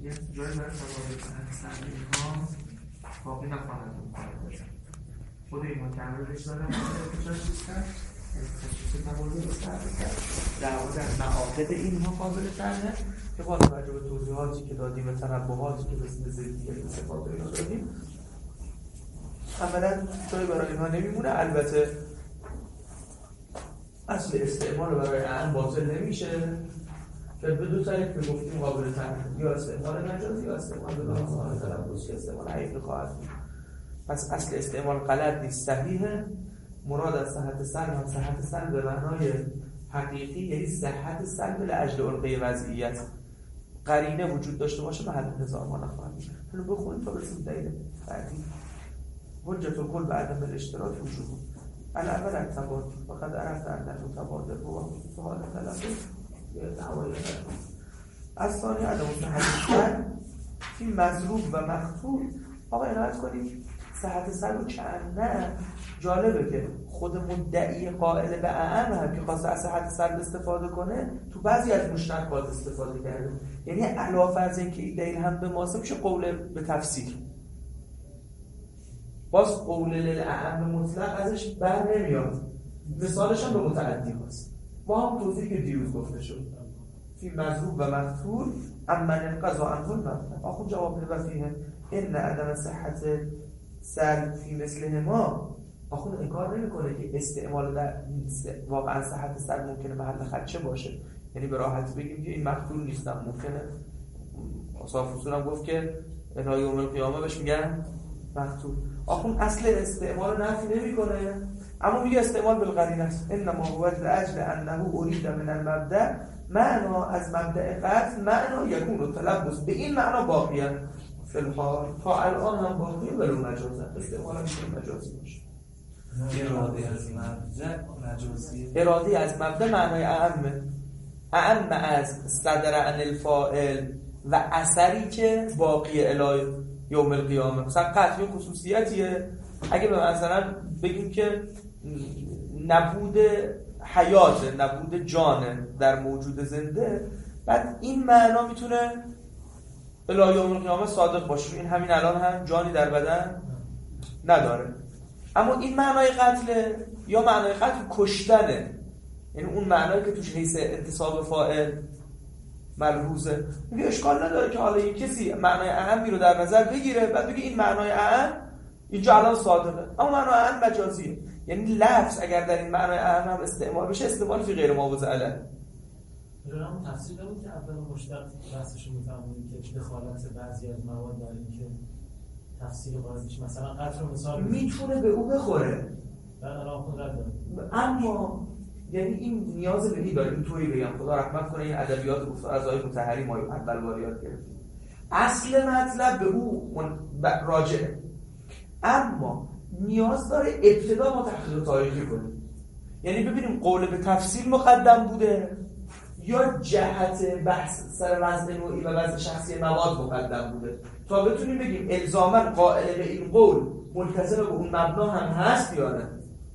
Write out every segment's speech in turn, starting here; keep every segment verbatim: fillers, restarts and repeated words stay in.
یه جایی برای تفاوت سند اینها باقی نخواهد بود. خود این مکملش دارم کجا چیستن خصوص تمالی رو سرده کرد در در معاقد اینها قابل تنه که با توجه به توضیحاتی که دادیم و تنبهاتی که به زیدی استفاده اینا دادیم اولا جایی برای اینها نمیمونه. البته اصل استعمال برای اعم باطل نمیشه که به دو طریق که گفتیم قابل تنه، یا استعمال مجازی یا استعمال به لحاظ تلفظی استعمال حقیقی خواهد بود. پس اصل استعمال غلط نیست، صحیحه. مراد از صحت سلب هم صحت سلب به معنای حقیقی، یعنی صحت سلب لاجل القی وضعیت، قرینه وجود داشته باشه محل نزاع ما نخواهد بود. حالا بخونیم تا برسیم دلیل بعدی. حجت الکل بعد من اشتراط وجود الاول التبادل فقط عرفت انه تبادل و سوال تلفظ دعوای از ثانی عدم صحت فی مضروب و مقتول. آقا عنایت کنید صحت سلب کنه جالبه که خود مدعی قائل به اعم هم که خواسته از صحت سلب استفاده کنه تو بعضی از مشتقات استفاده کرده، یعنی علاوه بر اینکه این دلیل هم به ماسه میشه قول به تفسیر، باز قول للاعم مطلق ازش بر نمیاد. مثالش هم به متعدی هست با هم توضیح که دیروز گفته شد فی مضروب و مقتول امن القضا عنه الممنوع. آخون جواب وفیه ان عدم صحت سلب فی مثل ما. آخون انکار نمیکنه که استعمال در واقعا صحت سلب ممکنه محل خدشه باشه، یعنی به راحتی بگیم که این مقتول نیستم، ممکنه اصاف رسول هم گفت که الهی یوم القیامه بهش میگن مقتول. آخون اصل استعمال نفی نمیکنه اما میگه استعمال بالقرینه است. انما هو لاجل انه اريد من المبدا معنا از مبدا قطع معنا یکون التلبس به این معنا باقیه فی الحال تا الان هم باقیه ولو مجازا استعمال میشه مجازی باشه. اراده از مبدا مجازی، اراده از مبدا معنای اعم اعم از صدر عن الفاعل و اثری که باقی الی یوم القیامه. مثلا قطعی خصوصیتیه، اگه به مثلا بگیم که نبود حیات، نبود جان در موجود زنده، بعد این معنا میتونه الی یوم القیامه صادق باشه، این همین الان هم جانی در بدن نداره. اما این معنای قتل یا معنای قتل کشتنه، یعنی اون معنایی که توش حیث انتصاب فاعل ملحوظه. میگه اشکال نداره که حالا یک کسی معنای اعمی رو در نظر بگیره بعد بگه این معنای اعم اینجا الان صادقه، اما معنای اعم مجازیه، یعنی لفظ اگر در این معنای اعم هم استعمال بشه استعمال فی غیر ما وضع علیه. رام تفسیر نبود که اول مشتق بحثش رو می‌فهمونیم که دخالت بعضی از مواد داره که تفسیر قاضیش مثلا قطر مثال میتونه به او بخوره بعد الان خود رد داره، اما یعنی این نیاز به این داره. این تویی بگم خدا رحمت کنه این ادبیات گفتار از آیه مطهری ما اول بار یاد گرفتیم، اصل مطلب به او راجعه، اما نیاز داره ابتدا ما تحقیق تاریخی کنیم، یعنی ببینیم قول به تفصیل مقدم بوده یا جهت بحث سر وزن نوعی و وزن شخصی مواد مقدم بوده تا بتونیم بگیم الزاما قائل به این قول ملتزم به اون مبنا هم هست یا نه.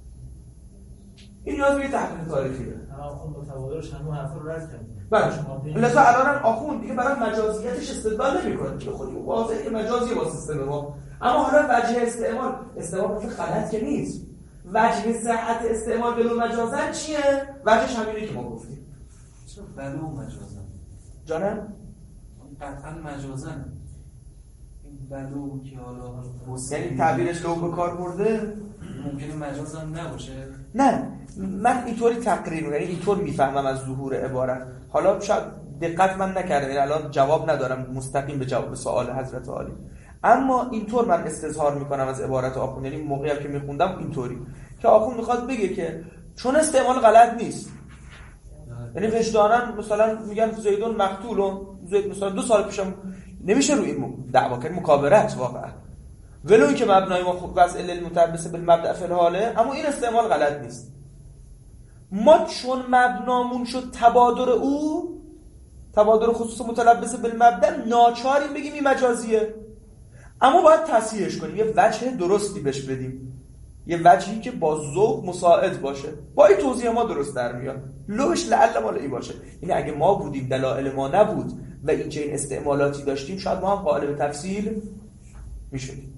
این نیاز به تحقیق تاریخی داره. آخوند متوادرش همون حرف رو رد کرد. بله. لذا الان هم آخوند دیگه برای مجازیتش استدلال نمی‌کنه که خودی واضحه مجازی با سیستم ما، اما حالا وجه استعمال استعمال مثل غلط که نیست. وجه صحت استعمال بلو مجازن چیه؟ وجهش همینه که ما گفتیم. چرا بلو مجازن؟ جانم؟ قطعا مجازن. این بلو که حالا یعنی تعبیرش لو به کار برده ممکنه مجاز هم نباشه. نه من اینطوری تقریر می‌کنم، اینطور میفهمم از ظهور عبارت. حالا شاید دقت من نکردم، یعنی الان جواب ندارم مستقیم به جواب سوال حضرت عالی، اما اینطور من استظهار میکنم از عبارت آخوند، یعنی موقعی که میخوندم اینطوری که آخوند میخواد بگه که چون استعمال غلط نیست، یعنی وجدانن مثلا میگن زیدون مقتولون، زید مثلا دو سال پیشم نمیشه روی این دعوا کرد، مکابرت واقعا ولو که مبنای ما خوب وضع المتلبس بالمبدا فی الحاله، اما این استعمال غلط نیست. ما چون مبنامون شد تبادر او، تبادر خصوص متلبس بالمبدا، ناچاریم بگیم این مجازیه، اما باید تصحیحش کنیم، یه وجه درستی بهش بدیم، یه وجهی که با ذوق مساعد باشه، با این توضیح ما درست در میاد، لوش لعل ما ای باشه. یعنی اگه ما بودیم دلایل ما نبود و اینجا این استعمالاتی داشتیم شاید ما هم قائل به تفصیل میشدیم.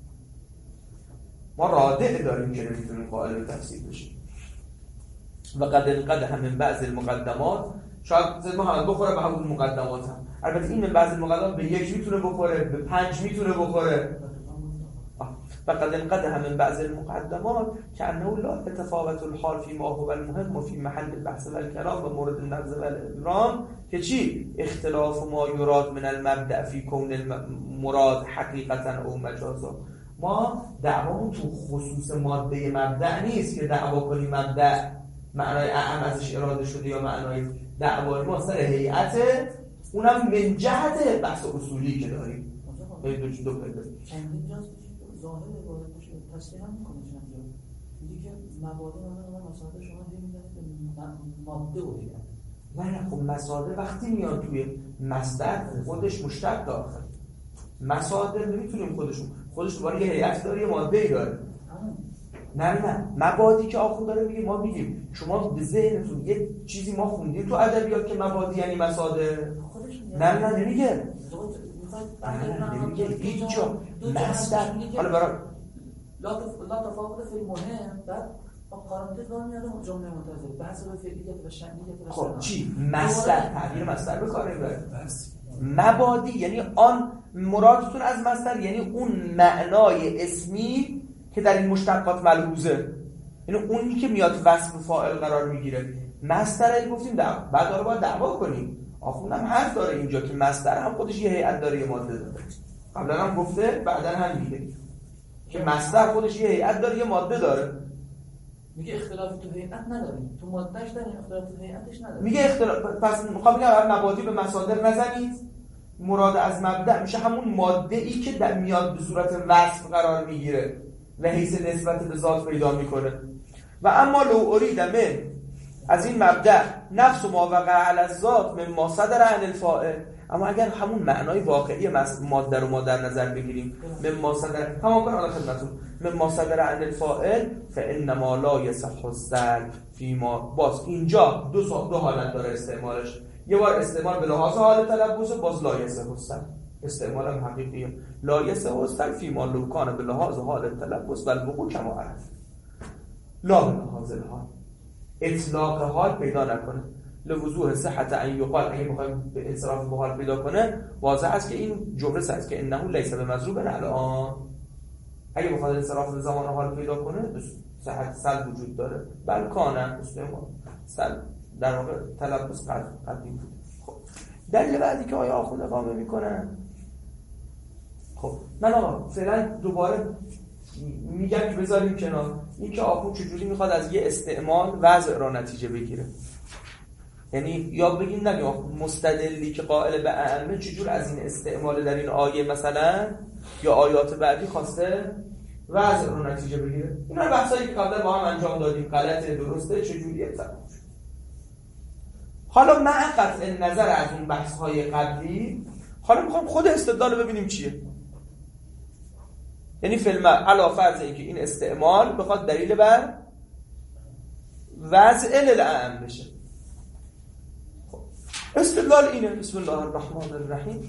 ما رادع داریم که نمیتونیم قائل به تفصیل بشیم. و قد انقدح من بعض المقدمات، شاید ما هم بخوره به همون مقدمات هم. البته این من بعض المقدمات به یک میتونه بخوره، به پنج میتونه بخوره. و قد انقدح من بعض المقدمات که انه لا تفاوت الحال فی ما هو المهم و فی محل البحث و الکلام و مورد النقض و الابرام که چی؟ اختلاف ما یراد من المبدأ فی کون المراد حقیقتا او مجازا. ما دعوامون تو خصوص ماده مبدأ نیست که دعوا کنیم مبدأ معنای اعم ازش اراده شده یا معنای دعوای ما سر هیئت، اونم من جهت بحث اصولی که داریم. دو چی دو پیدا ظاهر عبارت باشه تصریح هم میکنه چند جا میگه که مبادا من مصادر شما نمیدونید ماده و هیئت. نه نه خب مصادر وقتی میان توی مصدر خودش مشتق داخل مصادر نمیتونیم خودشون خودش دوباره یه هیئت داره یه ماده‌ای داره. نه نه مبادی که آخون داره میگه ما میگیم شما به ذهنتون یه چیزی ما خوندیم تو ادبیات که مبادی یعنی مصادر. نه نه نمیگه نمیگه هیچ جا مصدر. حالا برای لا تفاوت فی المهم بعد قارنته دار میاد اون جمله منتظر بحث به فعلیت و شأنیت. خب چی مصدر تعبیر مصدر به کار میبره. مبادی یعنی آن مرادتون از مصدر یعنی اون معنای اسمی که در این مشتقات ملحوظه، یعنی اونی که میاد وصف فاعل قرار میگیره. مصدر گفتیم دعوا بعد داره باید دعوا کنیم. آخوندم حرف داره اینجا که مصدر هم خودش یه هیئت داره یه ماده داره. قبلا هم گفته بعدا هم میگه که مصدر خودش یه هیئت داره یه ماده داره. میگه اختلاف تو هیئت نداریم تو مادهش داریم اختلاف تو هیئتش نداریم. میگه اختلاف پس میخوام بگم مبادی به مصادر نزنید، مراد از مبدأ میشه همون ماده ای که در میاد به صورت وصف قرار میگیره و حیث نسبت به ذات پیدا میکنه. و اما لو ارید من از این مبدأ نفس ما وقع علی الذات من ما صدر عن الفاعل، اما اگر همون معنای واقعی ماده رو ما در نظر بگیریم من ما صدر تمام کن حالا خدمتتون من ما صدر عن الفاعل فانما لا یصح السلب فیما. باز اینجا دو دو حالت داره استعمالش. یه بار استعمال به لحاظ حال تلبس، باز لا یصح السلب استعمال هم حقیقیه. لا یصح السلب فیما لو کان به لحاظ حال تلبس و الوقوع کما عرف لا به لحاظ الحال. اطلاق حال پیدا نکنه. لوضوح صحت ان یقال اگه بخوایم به انصراف به حال پیدا کنه واضح است که این جمله است که انه لیس بمضروب الان. اگه بخواد انصراف به زمان حال پیدا کنه صحت سلب وجود داره. بل کانه استعمال سلب در واقع تلبس قدیم بود. خب دلیل بعدی که آیا آخوند اقامه میکنن. خب من آقا فعلا دوباره میگم که بذاریم کنار این که آخوند چجوری میخواد از یه استعمال وضع را نتیجه بگیره. یعنی یا بگیم نگیم مستدلی که قائل به ائمه چجور از این استعمال در این آیه مثلا یا آیات بعدی خواسته وضع رو نتیجه بگیره. اینا رو بحثایی که قبلا با هم انجام دادیم غلطه درسته چجوریه مثلا. حالا مع قطع نظر از اون بحث‌های قبلی حالا میخوام خود استدلال رو ببینیم چیه. یعنی فیلم علا فرض این که این استعمال بخواد دلیل بر وضع للعام بشه. خب استدلال اینه. بسم الله الرحمن الرحیم.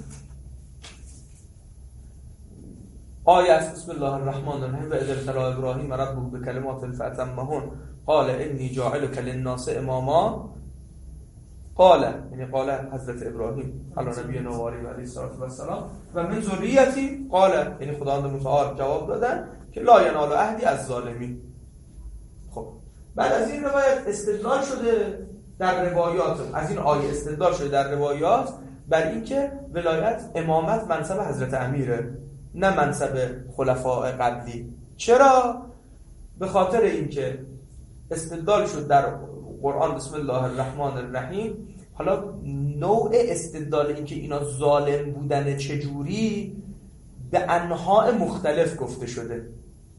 آیه است. بسم الله الرحمن الرحیم. و اذ ابتلی ابراهیم ربه بکلمات فاتمهن قال انی جاعلک للناس اماما. قال یعنی قال حضرت ابراهیم علی نبینا و علیه الصلاه و السلام و من ذریتی قال یعنی خداوند متعال جواب دادن که لا ینال عهدی از ظالمین. خب بعد از این روایت استدلال شده در روایات از این آیه استدلال شده در روایات بر اینکه ولایت امامت منصب حضرت امیره نه منصب خلفاء قبلی. چرا؟ به خاطر اینکه استدلال شد در قرآن بسم الله الرحمن الرحیم. حالا نوع استدلال این که اینا ظالم بودن چجوری به انواع مختلف گفته شده.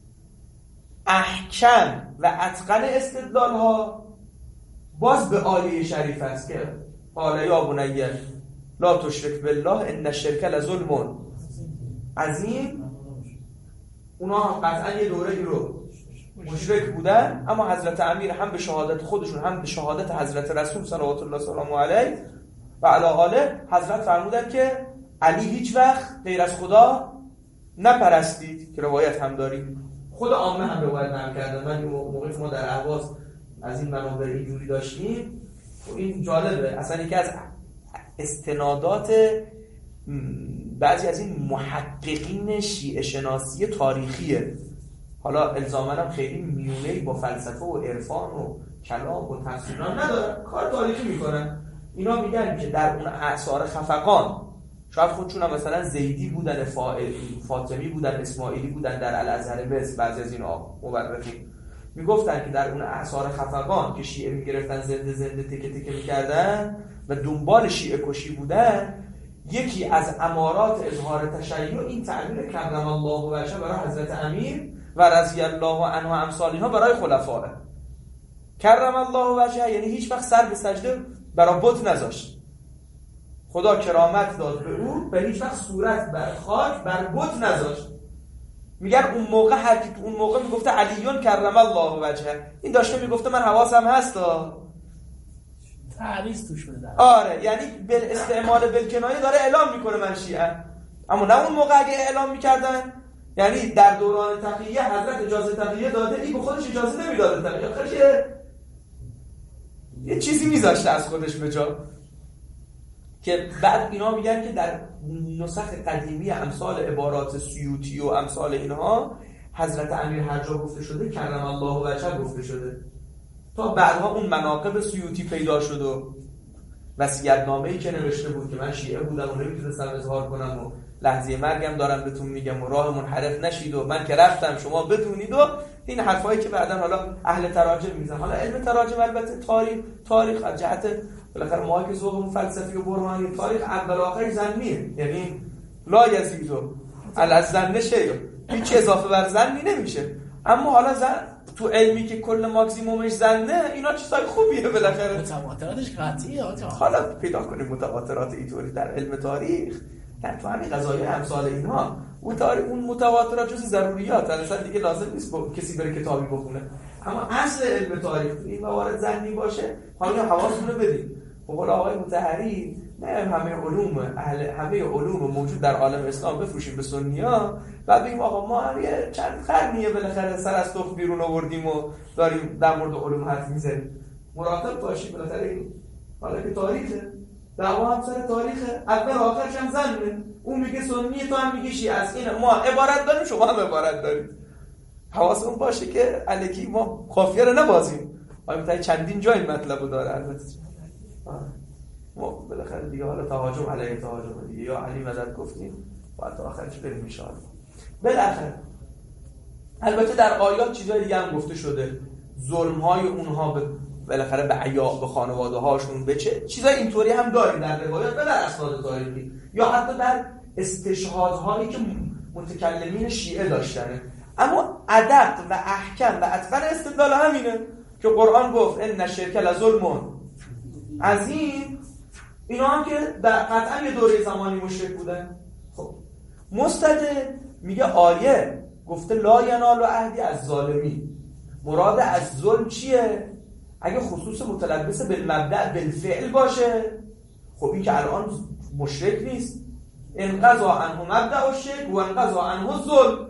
احکم و اتقن استدلال ها باز به آیه شریف است که قال یا بنی لا تشرک بالله ان الشرک لظلم عظیم. اونا هم قطعا یه دوره ای رو مشرک بودن، اما حضرت امیر هم به شهادت خودشون هم به شهادت حضرت رسول صلوات الله سلام علیه و علی آله حضرت فرمودن که علی هیچ وقت غیر از خدا نپرستید که روایت هم داریم. خود عامه هم روایت هم کردن. من موقعی که ما در اهواز از این منابع اینجوری داشتیم، این جالبه، اصلا یکی از استنادات بعضی از این محققین شیعه شناسی تاریخیه، حالا الزاماً هم خیلی میونه‌ای با فلسفه و عرفان و کلام و تفسیر ندارن، کار تاریخی میکنن. اینا میگن که در اون اعصار خفقان شاید خودشون هم مثلا زیدی بودن، فاطمی بودن، اسماعیلی بودن در الازهر مصر، بعضی از این مورخین میگفتن که در اون اعصار خفقان که شیعه میگرفتن زنده زنده تکه تکه میکردن و دنبال شیعه کشی بودن، یکی از امارات اظهار تشیع این تعبیر کرم الله وجهه برای حضرت امیر و رضی الله عنه و امثالینها برای خلفائه. کرم الله وجهه یعنی هیچ وقت سر به سجده برای بت نذاشت، خدا کرامت داد به او و هیچ وقت صورت بر خاک بر بت نذاشت. میگن اون موقع هر کی اون موقع میگفته علیون کرم الله وجهه، این داشته میگفته من حواسم هستا، تعریض توش بده. آره، یعنی بل استعمال بالکنایه داره اعلام میکنه من شیعه. اما نه اون موقع اگه اعلام میکردن، یعنی در دوران تقیه حضرت اجازه تقیه داده، این به خودش اجازه نمیداده تقیه، خودش یه چیزی میذاشته از خودش به جا. که بعد اینا میگن که در نسخ قدیمی امثال عبارات سیوطی و امثال اینها حضرت امیر هر جا گفته شده کرم الله وجهه گفته شده، تا بعدها اون مناقب سیوطی پیدا شد و وصیت‌نامه‌ای که نوشته بود که من شیعه بودم و نمیتونستم اظهار کنم و لحظه مرگم دارم بهتون میگم و راه منحرف نشید و من که رفتم شما بدونید و این حرفایی که بعداً حالا اهل تراجم میزنن. حالا علم تراجم البته تاریخ تاریخ از جهت بالاخره ما که ذوق فلسفی و برهانی تاریخ اول آخر ظنیه، یعنی لا یزید علی الظن شیء، هیچ اضافه بر ظنی نمیشه. اما حالا زن تو علمی که کل ماکسیمومش ظنه، اینا چیزای خوبیه بالاخره، متواتراتش قطعیه. حالا پیدا کنیم متواترات اینطوری در علم تاریخ، یعنی تو همین قضایای امثال اینها اون تاریخ اون متواترات جز ضروریات، اصلا دیگه لازم نیست کسی بره کتابی بخونه. اما اصل علم تاریخ این موارد ظنی باشه، حالا حواستون رو بدید. به قول آقای مطهری نه همه علوم اهل همه علوم موجود در عالم اسلام بفروشیم به سنی‌ها و بگیم آقا ما هم یه چند قرنیه بالاخره سر از تخم بیرون آوردیم و داریم در مورد علوم حرف میزنیم. مراقب باشید بالاخره این حالا که تاریخه، دعوا هم سر تاریخه، اول آخرش هم ظنه. اون میگه سنی، تو هم میگی شیعه. از این ما عبارت داریم، شما هم عبارت دارید. حواسمون باشه که الکی ما قافیه رو نبازیم. آیا تا چندین جای مطلبو داره البته. ما بالاخره دیگه حالا تهاجم علیه تهاجم دیگه، یا علی مدد گفتیم بعد تا آخرش بریم ان شاء الله. بالاخره البته در آیات چیزای دیگه هم گفته شده، ظلم‌های اونها به بالاخره به عیا به خانواده هاشون به چه چیزای اینطوری هم داریم در روایات و در اسناد تاریخی، یا حتی در استشهادهایی که متکلمین شیعه داشتن. اما ادق و احکم و اتقن استدلال همینه که قرآن گفت ان الشرک لظلم عظیم. اینا هم که در قطعا یه دوره زمانی مشرک بودن. خب مستدل میگه آیه گفته لا ینال عهدی از ظالمی، مراد از ظلم چیه؟ اگه خصوص متلبس بالمبدأ بالفعل باشه، خب این که الان مشرک نیست، انقضا عنه مبدأ الشرک و انقضا عنه الظلم،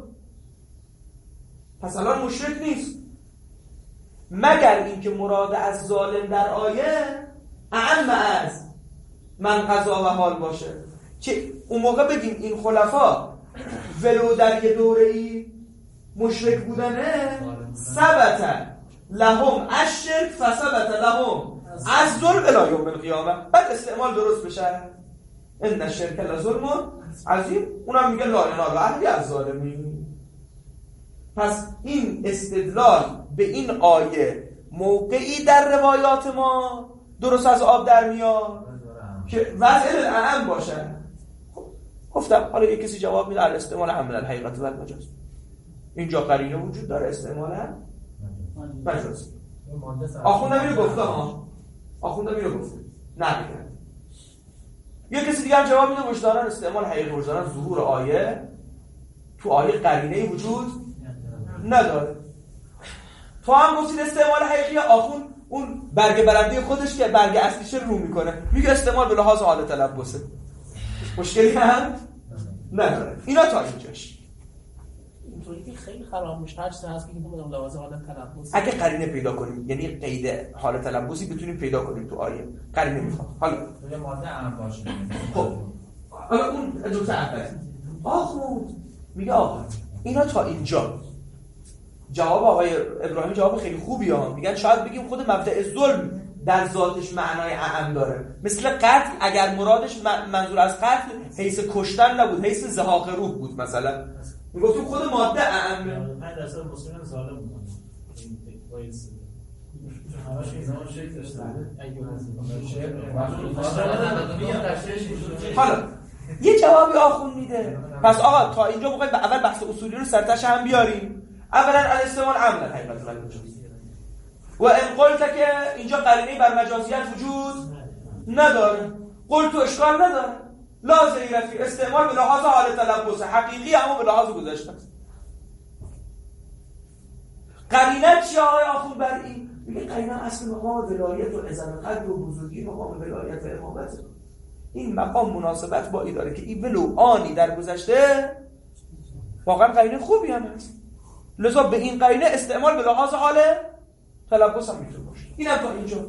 پس الان مشرک نیست، مگر اینکه مراد از ظالم در آیه اعم از من قضا و حال باشه، که اون موقع بگیم این خلفا ولو در یه دوره‌ای مشرک بودنه ثبت لهم الشرک فثبت لهم الظلم الی یوم القیامه، بعد استعمال درست بشه ان الشرک لظلم عظیم، اونم میگه لا ینال عهدی از ظالمین. پس این استدلال به این آیه موقعی در روایات ما درست از آب در میاد که وضع الاعم باشه. خب گفتم حالا یک کسی جواب میده استعمال هم الحقیقت و المجاز، اینجا قرینه وجود داره استعمال هم مجاز. آخوندم اینو گفته ها، آخوندم اینو گفته نه میگن. یک کسی دیگه هم جواب میده وجدانن استعمال حقیقی، وجدانن ظهور آیه تو آیه قرینه وجود نداره. تو هم گفتید استعمال حقیقی، آخوند اون برگ برنده خودش که برگ اصلیش رو میکنه، میگه استعمال به لحاظ حال تلبسه، مشکلی هم نداره. اینا تا اینجاش. اینطوری که خیلی خراب میشه، هر چیزی هست که بدون لحاظ حال تلبس. اگه قرینه پیدا کنیم، یعنی قید حال تلبسی بتونیم پیدا کنیم تو آیه، قرینه میخواد. حالا یه ماده اهم باشه. خب حالا اون دوتا اول آخوند میگه آقا اینا تا اینجا جواب آقای ابراهیمی جواب خیلی خوبی ها. میگن شاید بگیم خود مبدأ ظلم در ذاتش معنای اعم داره، مثل قتل اگر مرادش منظور از قتل حیث کشتن نبود، حیث زهاق روح بود. مثلا میگفتیم خود ماده اعم. پنج درصد مسلمان ظالم میکنه این وایس همش اینا شیء داشته حالا یه جوابی آخون میده. پس آقا تا اینجا بخوایم اول بحث اصولی رو سرتش هم بیاریم. اولا الاستعمال عملا حقیقت و ان قلت که اینجا قرینه بر مجازیت وجود نداره، قلت تو اشکال نداره، لازم رفی استعمال به لحاظ حال تلبس حقیقی اما به لحاظ گذشته است. قرینه چیه آقای آخوند بر این؟ میگه قرینه اصل مقام ولایت و عظمت قدر و بزرگی مقام ولایت و امامت. این مقام مناسبت با ای داره که این ولو آنی در گذشته واقعا قرینه خوبی هم هست، لذا به این قرینه استعمال به لحاظ حال تلبس هم میتونه باشه. این هم تا اینجا.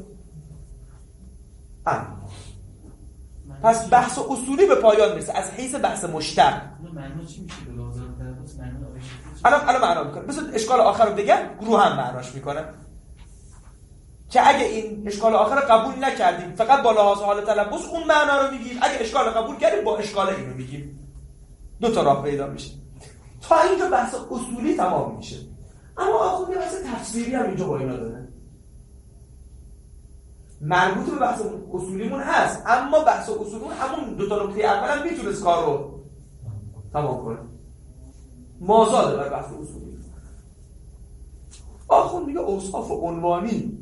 اما پس بحث اصولی به پایان میرسه از حیث بحث مشتق. معنی چی میشه به لحاظ تلبس؟ معنی الان الان معنا میکنه. بذار اشکال آخر رو بگم، گروه هم معناش میکنه که اگه این اشکال آخر قبول نکردیم فقط با لحاظ حال تلبس اون معنا رو میگیم، اگه اشکال قبول کردیم با اشکال اینو میگیم. دو تا راه پیدا میشه. تا اینجا بحث اصولی تمام میشه. اما آخوند یه بحث تفسیری هم اینجا با اینا داره، مربوط به بحث اصولیمون هست، اما بحث اصولیمون همون دو تا نکته اول هم میتونست کار رو تمام کنه. مازاده بر بحث اصولی. آخوند میگه اوصاف عنوانی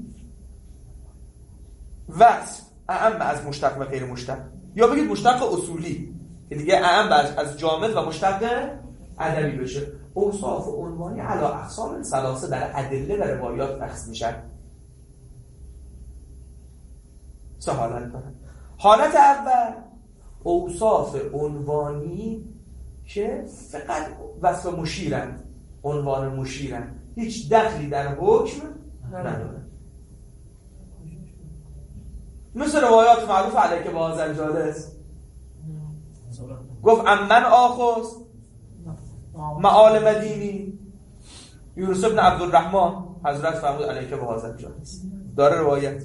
وصف اعم از مشتق و غیر مشتق، یا بگید مشتق اصولی که دیگه اعم از جامد و مشتق ادبی بشه. اوصاف عنوانی علی اقسام ثلاثه در ادله و روایات بحث میشن. سه حالت داره. حالت اول اوصاف عنوانی که فقط وصف مشیرن، عنوان مشیرن، هیچ دخلی در حکم نداره. مثل روایات معروف علیک با هذا الجالس، گفت امن آخذ معال مدینی یونس بن عبدالرحمن، حضرت فرمود علیک با هذا الجالس. داره روایت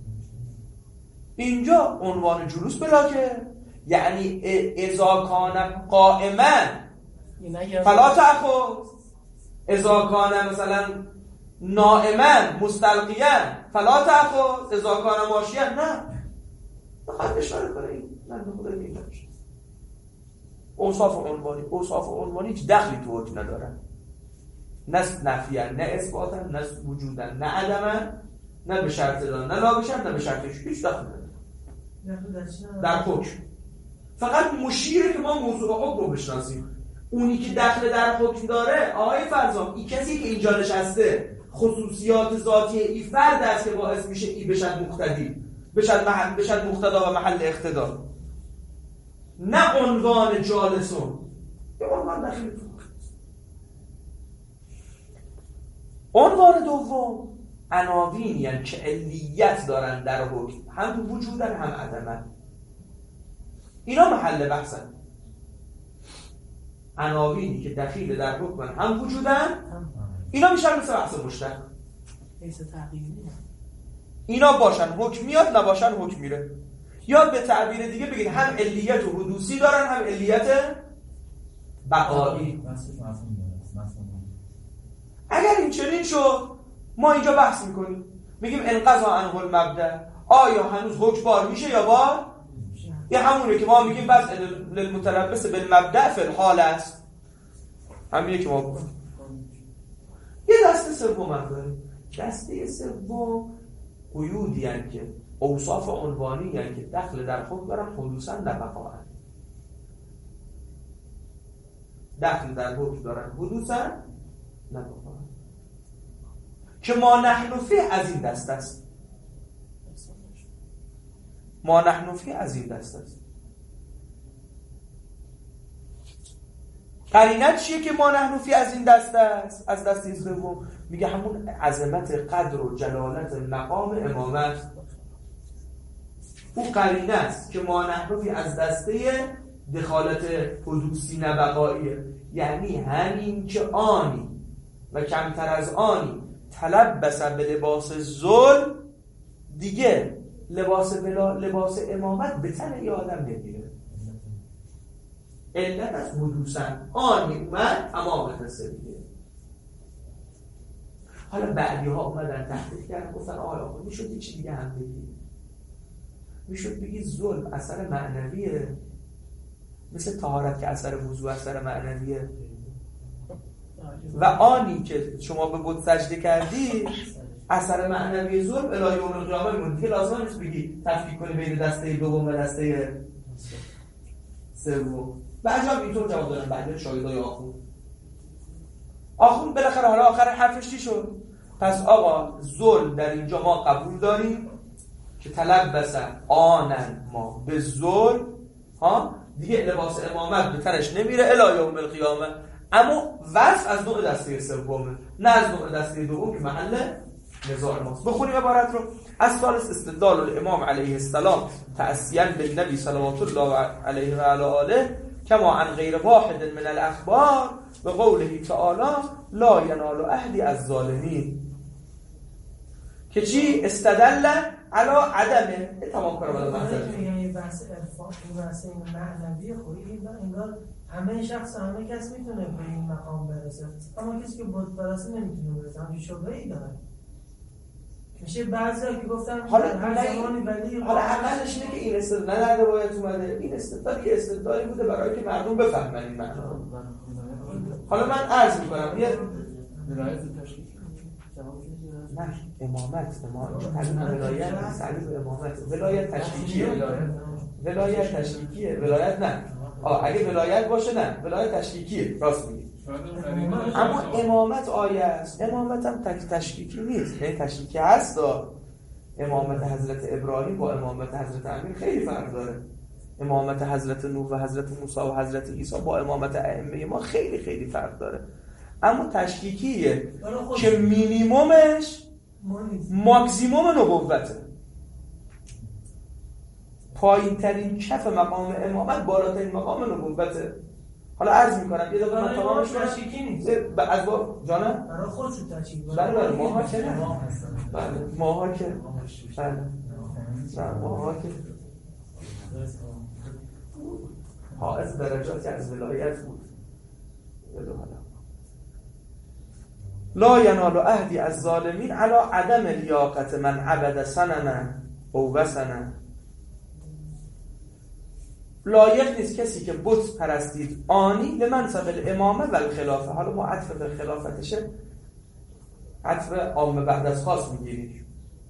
اینجا عنوان جلوس بلا که یعنی اذا کان قائما فلا تأخذ، اذا کان مثلا نائما مستلقیا فلا تأخذ، اذا کان ماشیا نه. بخواد اشاره کنه این من خدا میگم اوصاف عنوانی اوصاف عنوانی هیچ دخلی تو حکم ندارن، نه نفیاً نه اثباتاً نه وجوداً نه عدماً، نه به شرط دادن نه لا بشن نه به شرطش، هیچ دخلی نداره در حکم. فقط مشیره که ما موضوع حکم رو بشناسیم. اونی که دخل در حکم داره آقای فرزام، این کسی که اینجا نشسته خصوصیات ذاتی ای فرد است که باعث میشه ای بشد مقتدی، بشد محل بشد مقتدا و محل اقتدا، نه عنوان جالسون. یه عنوان داخل تو. عنوان دوم عناوین یعنی که علیت دارن در حکم، هم وجودن هم عدمن. اینا محل بحثن. عناوینی که دخیل در حکمن هم وجودن، اینا میشن مثل بحث مشتق. اینا باشن حکم میاد، نباشن حکم میره. یا به تعبیر دیگه بگید هم علیت و حدوثی دارن هم علیت بقایی. اگر این چنین شد ما اینجا بحث میکنیم، میگیم انقضا عنه المبدأ، آیا هنوز حکم بار میشه یا بار؟ یه همونه که ما میگیم بس للمتلبس بالمبدأ فی الحال است، همینه که ما گفتیم. یه دسته سوم هم داریم. دسته سوم قیودی هستند که اوصاف عنوانی هستند که دخل در حکم دارن، حدوثا نه بقاء. دخل در حکم دارن، حدوثا نه بقاء. که ما نحن فیه از این دسته است. ما نحن فی از این دست است. قرینت چیه که ما نحن فی از این دست است؟ از دسته سوم میگه همون عظمت قدر و جلالت مقام امامت. او قرینه است که ما نحن فی از دسته دخالت حدوثی نبقاییه، یعنی همین که آنی و کمتر از آنی تلبس به لباس ظلم، دیگه لباس بلا لباس امامت به تن یه آدم نمیره. علت از حدوثن آنی اومد امامت هسته دیگه. حالا بعدی ها اومدن تحقیق کردن گفتن آقا میشد یه چی دیگه هم بگی، میشد بگی ظلم اثر معنویه، مثل طهارت که اثر وضو اثر معنویه، و آنی که شما به بت سجده کردی اثر معنوی ظلم الی یوم القیامه میمونه. که لازم نیست بگی تفکیک کنی بین دسته دوم و دسته سوم. بعضیا اینطور جواب دادن، بعضی شاگردای آخوند آخوند بالاخره حالا آخر حرفش چی شد؟ پس آقا ظلم در اینجا ما قبول داریم که تلبس آنن ما به ظلم ها، دیگه لباس امامت به تنش نمیره الی یوم القیامه، اما وصف از نوع دسته سومه نه از نوع دسته دوم که محل نزاع ماست. بخونیم عبارت رو. از ثالث استدلال الامام علیه السلام تأسیاً بالنبی صلوات الله علیه و علی آله کما عن غیر واحد من الاخبار به قوله تعالی لا ینال عهدی از ظالمین، که چی؟ استدل علی عدمه. تمام کارو بعد منظر یعنی بحث عرفان و بحث معنوی خوری انگار همه شخص همه کس میتونه به این مقام برسه، اما کسی که بت پرستی نمیتونه برسه. همین شبهه‌ای داره. میشه بعضیا که گفتن حالا هر زمانی ولی حالا عملش اینه که این استدلال نه در روایت اومده، این استدلال یه استدلالی بوده برای که مردم بفهمن این معنا. حالا من عرض میکنم یه ولایت تشکیل نه امامت امامت تعلیم ولایت نیست، تعلیم امامت ولایت تشکیکیه، ولایت تشکیکیه، ولایت نه. آه اگه ولایت باشه نه، ولایت تشکیکیه، راست میگی. اما امامت آیه است، امامت هم تک تشکیکی نیست، یعنی تشکیکی هست. امامت حضرت ابراهیم با امامت حضرت امیر خیلی فرق داره. امامت حضرت نوح و حضرت موسی و حضرت عیسی با امامت ائمه ما خیلی خیلی فرق داره. اما تشکیکیه که مینیمومش ماکسیموم نبوته، پایین ترین کف مقام امامت بالاترین مقام نبوته. حالا عرض میکنم یه دفعه من تمامش تشکیکی نیست از با جانم برای خودشون تشکیک. بله بله ماها که نه، بله ماها که بله نه ماها که حائز درجاتی از ولایت بود. لا ینال عهدی از ظالمین علی عدم لیاقت من عبد صنما او وثنا، لایق نیست کسی که بت پرستید آنی به منصب الامامه و الخلافه. حالا ما عطف به خلافتشه عطف عام بعد از خاص میگیریم.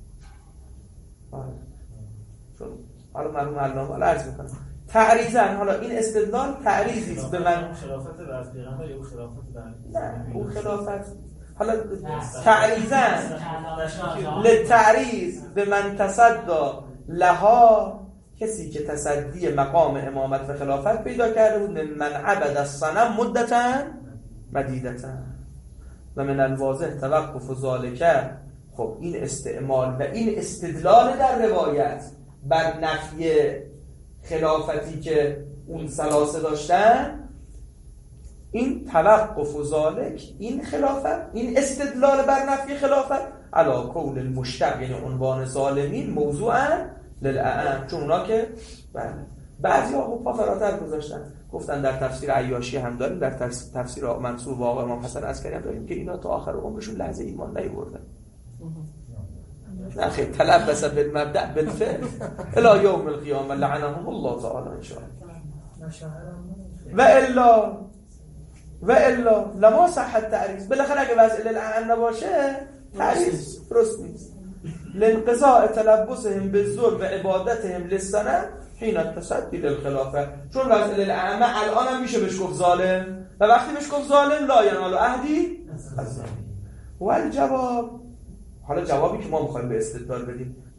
چون حالا معلوم علامه حالا عرض میکنم تعریضن. حالا این استدلال تعریضی است به من خلافت بر پیغمبر یا خلافت بر نه اون خلافت. حالا تعریضن للتعریض به من تصدا لها، کسی که تصدی مقام امامت و خلافت پیدا کرده بود، من عبد الصنم مدتا مدیدتا و من الواضح توقف ذالک. خب این استعمال و این استدلال در روایت بر نفی خلافتی که اون ثلاثه داشتن، این توقف و ذالک، این خلافت، این استدلال بر نفی خلافت علی کون المشتق یعنی عنوان ظالمین موضوعا للأعم، چون اونا که بله بعضی ها پا فراتر گذاشتن گفتن در تفسیر عیاشی هم داریم، در تفسیر منصور و آقا امام حسن عسکری هم داریم که اینا تا آخر عمرشون لحظه ایمان نیاوردن. نه خیلی تلبس بالمبدأ بالفعل الی یوم القیامه لعنهم الله تعالی ان شاء الله. و الا و الا لما صح التعریض. بالاخره اگه وضع للعن نباشه تعریض درست نیست. لانقضاء تلبسهم بالظلم و عبادتهم للصنم حين التصدي للخلافه، چون وضع للعن الان هم میشه بهش گفت ظالم، و وقتی بهش گفت ظالم لا ینال عهدی و الجواب. حالا جوابی که ما میخوایم به استدلال بدیم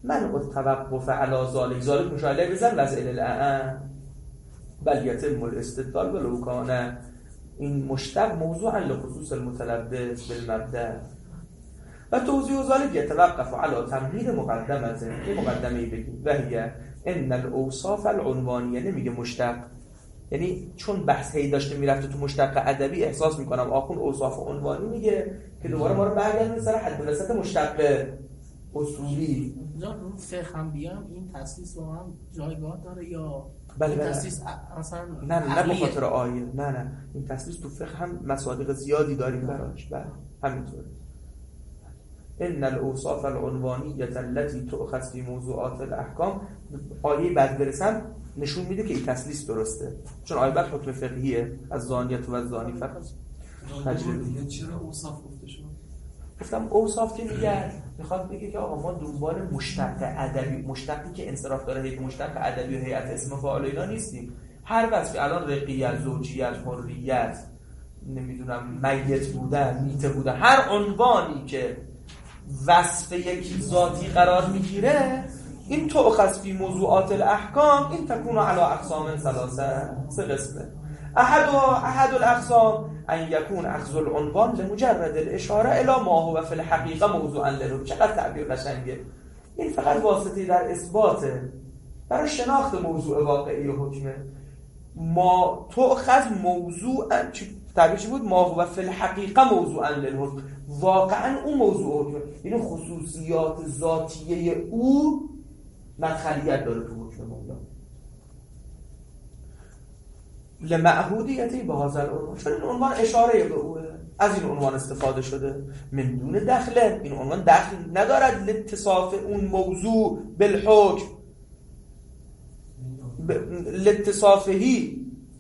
من التوقف علی ذالک ذالک مشاهده بزن وضع الاعم بل یتم الاستدلال ولو کان این مشتق موضوعا لخصوص المتلبس بالمبدأ و توضیح ذالک یتوقف علی تمهید مقدمه که مقدمه بگیم و هی ان الاوصاف العنوانیه. نمیگه مشتق، یعنی چون بحث هی داشته میرفته تو مشتق ادبی احساس میکنم آخون اوصاف عنوانی میگه که دوباره ما رو برگردونه سر حد وسط مشتق اصولی. اینجا رو فقه هم بیام این تسلیس با هم جایگاه داره یا بله بله. تسلیس اصلا نه نه نه به خاطر آیه، نه نه این تسلیس تو فقه هم مصادیق زیادی داریم براش. بله همینطوره. ان الاوصاف العنوانیه التي تؤخذ في موضوعات الاحکام، آیه بعد برسم نشون میده که این تسلیس درسته، چون آیه بعد حکم فقهیه از زانیت و زانی فقط تجربه. چرا اوصاف گفته شد؟ گفتم اوصاف که میگه میخواد بگه که آقا ما دنبال مشتق ادبی، مشتقی که انصراف داره هی مشتق ادبی و هیئت اسم فاعل اینا نیستیم. هر وصفی الان رقیت، زوجیت، حریت، نمیدونم میت بودن، میته بودن، هر عنوانی که وصف یک ذاتی قرار میگیره این تؤخذ فی موضوعات الاحکام این تکون علی اقسام ثلاثه، سه قسمه. احدها احد الاقسام ان یکون اخذ العنوان لمجرد الاشاره الی ما هو فی الحقیقه موضوعا له. چقدر تعبیر قشنگه. این فقط واسطه در اثباته برای شناخت موضوع واقعی و حکمه. ما تؤخذ موضوعا، تعبیر چی بود؟ ما هو فی الحقیقه موضوعا للحکم، واقعا اون موضوع حکمه، یعنی خصوصیات ذاتیه او مدخلیت داره تو حکم مولا. لمعهودیتی به هذا العنوان، چون این عنوان اشاره به اوه، از این عنوان استفاده شده. من دون دخله، این عنوان دخل ندارد لاتصاف اون موضوع بالحکم، ب... لاتصافهی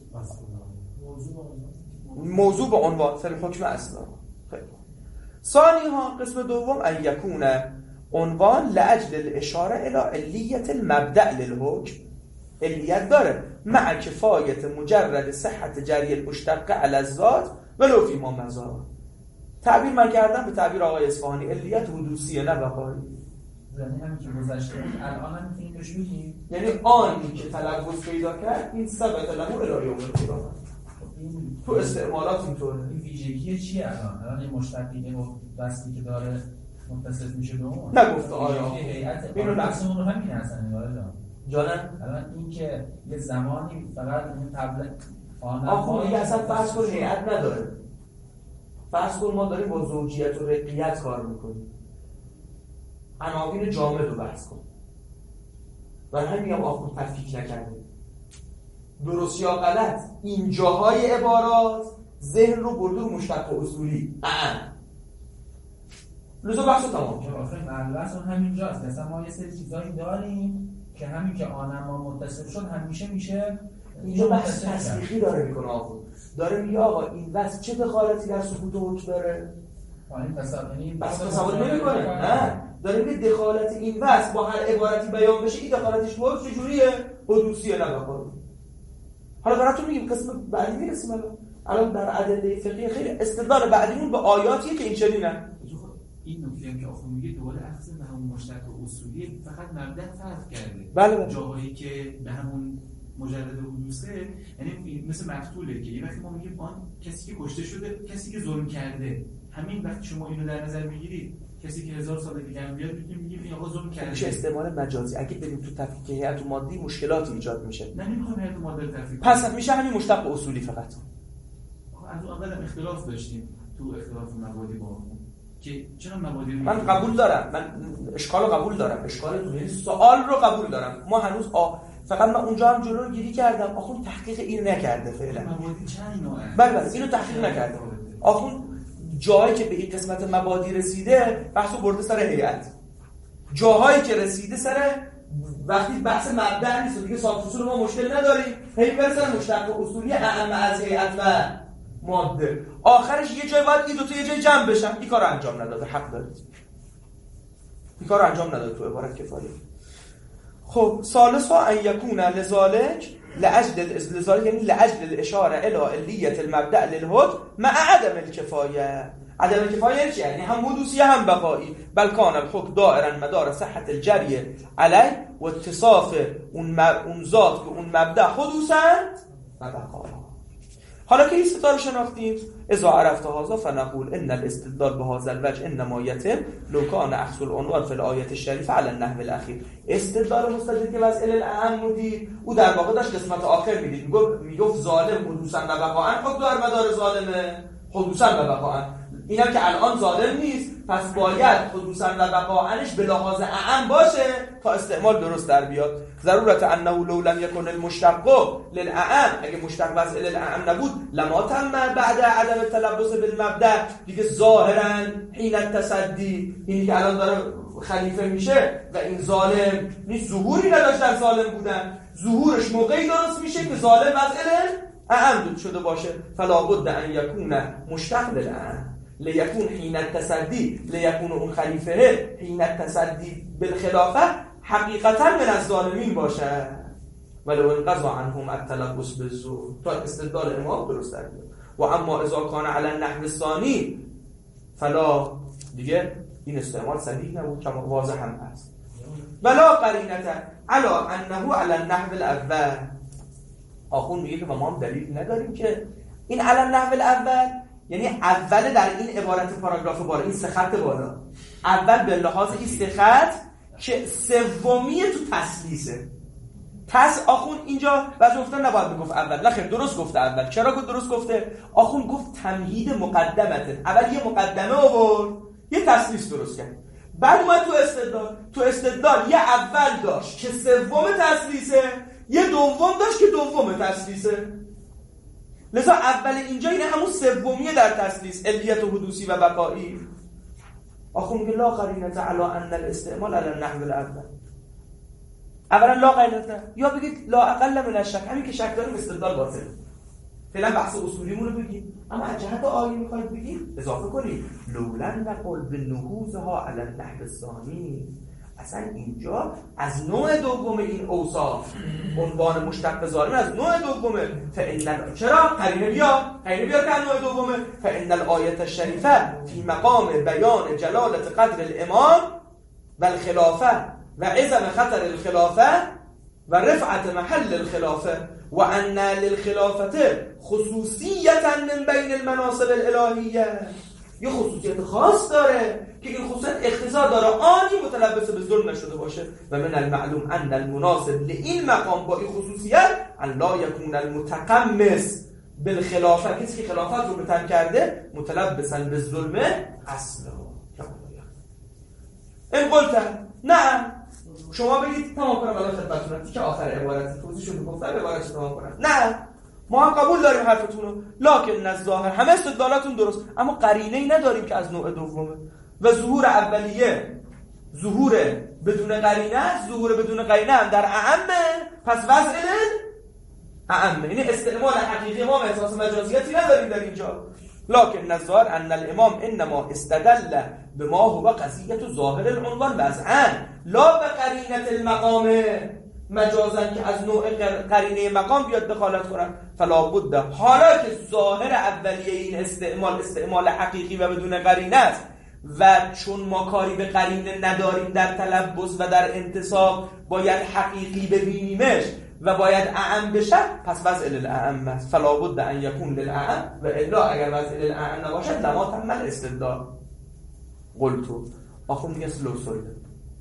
موضوع به عنوان فی الحکم اصلا. ثانی ها قسم دوم ان یکون عنوان لاجل الاشاره الی علیت المبدأ للحکم، علیت داره مع کفایت مجرد صحت جری المشتق علی الذات ولو فی ما مضی. تعبیر من کردم به تعبیر آقای اصفهانی علیت حدوثیه نه بقایی. یعنی همین که گذشته بود الان هم میتونیم بهش بگیم، یعنی آنی که تلفظ پیدا کرد این ثبت له الی یوم القیامه. تو استعمالات اینطوره. این ویژگی چیه الان؟ الان این مشتقی و وصلی که داره متصل میشه به اون نگفته آیا هیئت اینو بحثمون رو همین هستن نگاه جان جانم. الان این که یه زمانی فقط این قبل آن آخه دیگه اصلا فرض کن هیئت نداره، فرض کن ما داریم با زوجیت و رقیت کار میکنیم، عناوین جامد رو بحث کن، برای همین میگم آخه تفکیک نکرده درست یا غلط. این جاهای عبارات ذهن رو برده رو مشتق و اصولی اه لزو بحث رو تمام که آخه مبحث اون همینجاست. مثلا ما یه سری چیزایی داریم که همین که آنما متصل شد همیشه میشه اینجا بحث تصدیقی داره میکنه. آقا داره میگه آقا این وصف چه دخالتی در سکوت حکم داره؟ این تصور بس تصور نمیکنه. نه داره میگه دخالت این وصف با هر عبارتی بیان بشه این دخالتش بود چجوریه؟ حدوثیه نه بقایی. حالا براتون میگیم قسم بعدی میرسیم. الان الان در ادله فقهی خیلی استدلال بعدیمون به آیاتیه که این چنینه. این نکته هم که آخه میگه دوباره اخذ به همون مشتق اصولی فقط مبدأ فرق کرده. بله بله. جاهایی که به همون مجرد حدوثه، یعنی مثل مقتوله که یه وقتی ما میگیم آن کسی که کشته شده، کسی که ظلم کرده، همین وقت شما اینو در نظر میگیرید کسی که هزار سال دیگه هم بیاد میگیم این آقا ظلم کرده. میشه استعمال مجازی. اگه بریم تو تفکیک هیئت و مادی مشکلاتی ایجاد میشه. نه نمیخوام هیئت و ماده رو تفکیک. پس میشه همین مشتق اصولی فقط. از اول هم اختلاف داشتیم تو اختلاف مبادی با که چرا مبادی رو من قبول دارم، من اشکال رو قبول دارم، اشکال یعنی سوال رو قبول دارم. ما هنوز آ... فقط من اونجا هم جلو رو گیری کردم. آخون تحقیق این نکرده فعلا. مبادی چند نوعه؟ بله بله اینو تحقیق نکرده. آخون جایی که به این قسمت مبادی رسیده بحثو برده سر هیئت، جاهایی که رسیده سر وقتی بحث مبدأ نیست دیگه صاف اصول ما مشکل نداریم، هی برسن مشتق اصولی اعم از هیئت و ماده، آخرش یه جای باید این دو تا یه جای جمع بشن. این کارو انجام نداده، حق دارید. این کارو انجام نداده تو عبارت کفایه. خب ثالثا ان یکون لذالک لاجل لذالک یعنی لاجل الاشاره الی علیت المبدأ للحکم مع عدم الکفایه. عدم کفایه چیه؟ یعنی هم حدوثی هم بقایی. بل کان الحکم دائرا مدار صحت الجری علیه و اتصاف اون, اون ذات به اون مبدأ حدوثا و بقا. حالا که این ستا رو شناختیم، اذا عرفت هذا فنقول ان الاستدلال بهذا الوجه انما یتم لو کان اخذ العنوان فی الآیه الشریفه علی النحو الاخیر. استدلال مستدل که وضع الاعم بودی، او در واقع داشت قسمت آخر میدید، میگفت میگفت ظالم حدوثا و بقاء، خب دار مدار ظالمه حدوثا و بقاء. اینم که الان ظالم نیست، پس باید حدوثا و بقاءنش به لحاظ اعم باشه تا استعمال درست در بیاد. ضرورت انه لو لم یکن المشتق للاعم، اگه مشتق وضع للاعم نبود لما تم بعد عدم التلبس بالمبدأ، دیگه ظاهرا حین التصدی، اینی که الان داره خلیفه میشه و این ظالم نیست، ظهوری نداشت در ظالم بودن، ظهورش موقعی درست میشه که ظالم وضع اعم شده باشه. فلا بد ان یکون مشتق للاعم لیکون حین التصدی، لیکون اون خلیفه حین التصدی بالخلافه حقیقتا من الظالمین باشه. ولو انقضى عنهم التلبس بالزور، تا استدلال امام درست در بیاد. و اما اذا کان علی النحو الثانی فلا، دیگه این استعمال صحیح نبود که واضح هم هست. ولا قرینه علی انه علی النحو الاول. آخون میگه که ما هم دلیل نداریم که این علی النحو الاول، یعنی اول در این عبارت پاراگراف بالا، این سه خط بالا، اول به لحاظ این سه خط که سومی تو تسلیسه. پس آخون اینجا بعضی گفتن نباید بگفت اول، نه خیر درست گفته اول. چرا گفت درست گفته؟ آخون گفت تمهید مقدمته، اول یه مقدمه آورد، یه تسلیس درست کرد، بعد اومد تو استدلال. تو استدلال یه اول داشت که سوم تسلیسه، یه دوم داشت که دوم تسلیسه. لذا اول اینجا اینه همون سومیه در تسلیس، علیت و حدوثی و بقایی. آخون میگه لا قرینه علی ان الاستعمال علی النحو الاول. اولا لا قرینه، یا بگید لا اقل من الشک، همین که شک داریم استدلال باطل. فعلا بحث اصولیمون رو بگید، اما از جهت آیه میخواید بگید اضافه کنید لولن نقل بنهوزها علی النحو الثانی. اصلا اینجا از نوع دوم این اوصاف، عنوان مشتق ظالم از نوع دومه. فإن چرا قرینه بیا قرینه بیا که نوع دومه. فإن الآیه الشریفه فی مقام بیان جلالت قدر الامام و الخلافه و عظم خطر الخلافه و رفعت محل الخلافه و ان للخلافه خصوصیتا من بین المناصب الالهیه. یه خصوصیت خاص داره که این خصوصیت اختصار داره آنی متلبس به ظلم نشده باشه. و من المعلوم ان المناسب لین مقام با این خصوصیت ان لا یکون المتقمص بالخلافه، کسی که خلافت رو بتن کرده متلبسا به ظلم اصله. این قلت نه شما بگید تمام کنم الان خدمتتون که آخر عبارت توضیحشون گفتم عبارتش تمام کنم. نه ما هم قبول داریم حرفتون رو، لکن الظاهر همه استدلالاتون درست، اما قرینه‌ای نداریم که از نوع دومه. و ظهور اولیه ظهور بدون قرینه، ظهور بدون قرینه هم در اعمه، پس وضع اعمه، یعنی استعمال حقیقی ما احساس مجازیتی نداریم در اینجا. لكن الظاهر ان الامام انما استدل بما هو قضیه ظاهر العنوان وضعا لا بقرینه المقام مجازا که از نوع قرینه مقام بیاد دخالت کنن. فلا بد، حالا که ظاهر اولیه این استعمال استعمال حقیقی و بدون قرینه است و چون ما کاری به قرینه نداریم در تلبس و در انتصاب باید حقیقی ببینیمش و باید اعم بشه، پس وضع للاعم است. فلا بد ان یکون للاعم و الا اگر وضع للاعم نباشد لما تم الاستدلال. قلتو آخون میگه سلو سویده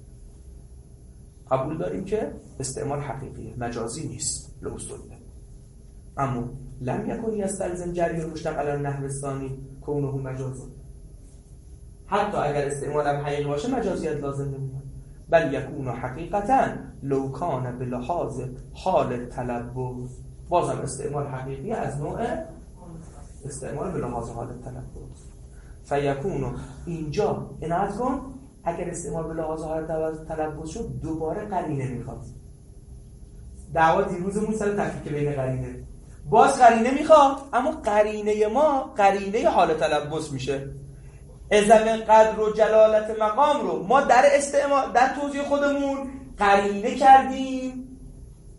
قبول داریم که استعمال حقیقیه، مجازی نیست، لو سویده. اما لم یکن یستلزم جری المشتق علی النحو الثانی کونه مجازی. حتی اگر استعمال هم حقیقی باشه مجازیت لازم نمیاد. بل یکون حقیقتا لو کان بلحاظ حال تلبس. بازم استعمال حقیقی از نوع استعمال بلحاظ حال تلبس. فیکون اینجا عنایت کن اگر استعمال بلحاظ حال تلبس شد دوباره قرینه میخواد. دعوا دیروزمون سر تفکیک بین قرینه، باز قرینه میخواد، اما قرینه ما قرینه حال تلبس میشه. عظم قدر و جلالت مقام رو ما در استعمال در توضیح خودمون قرینه کردیم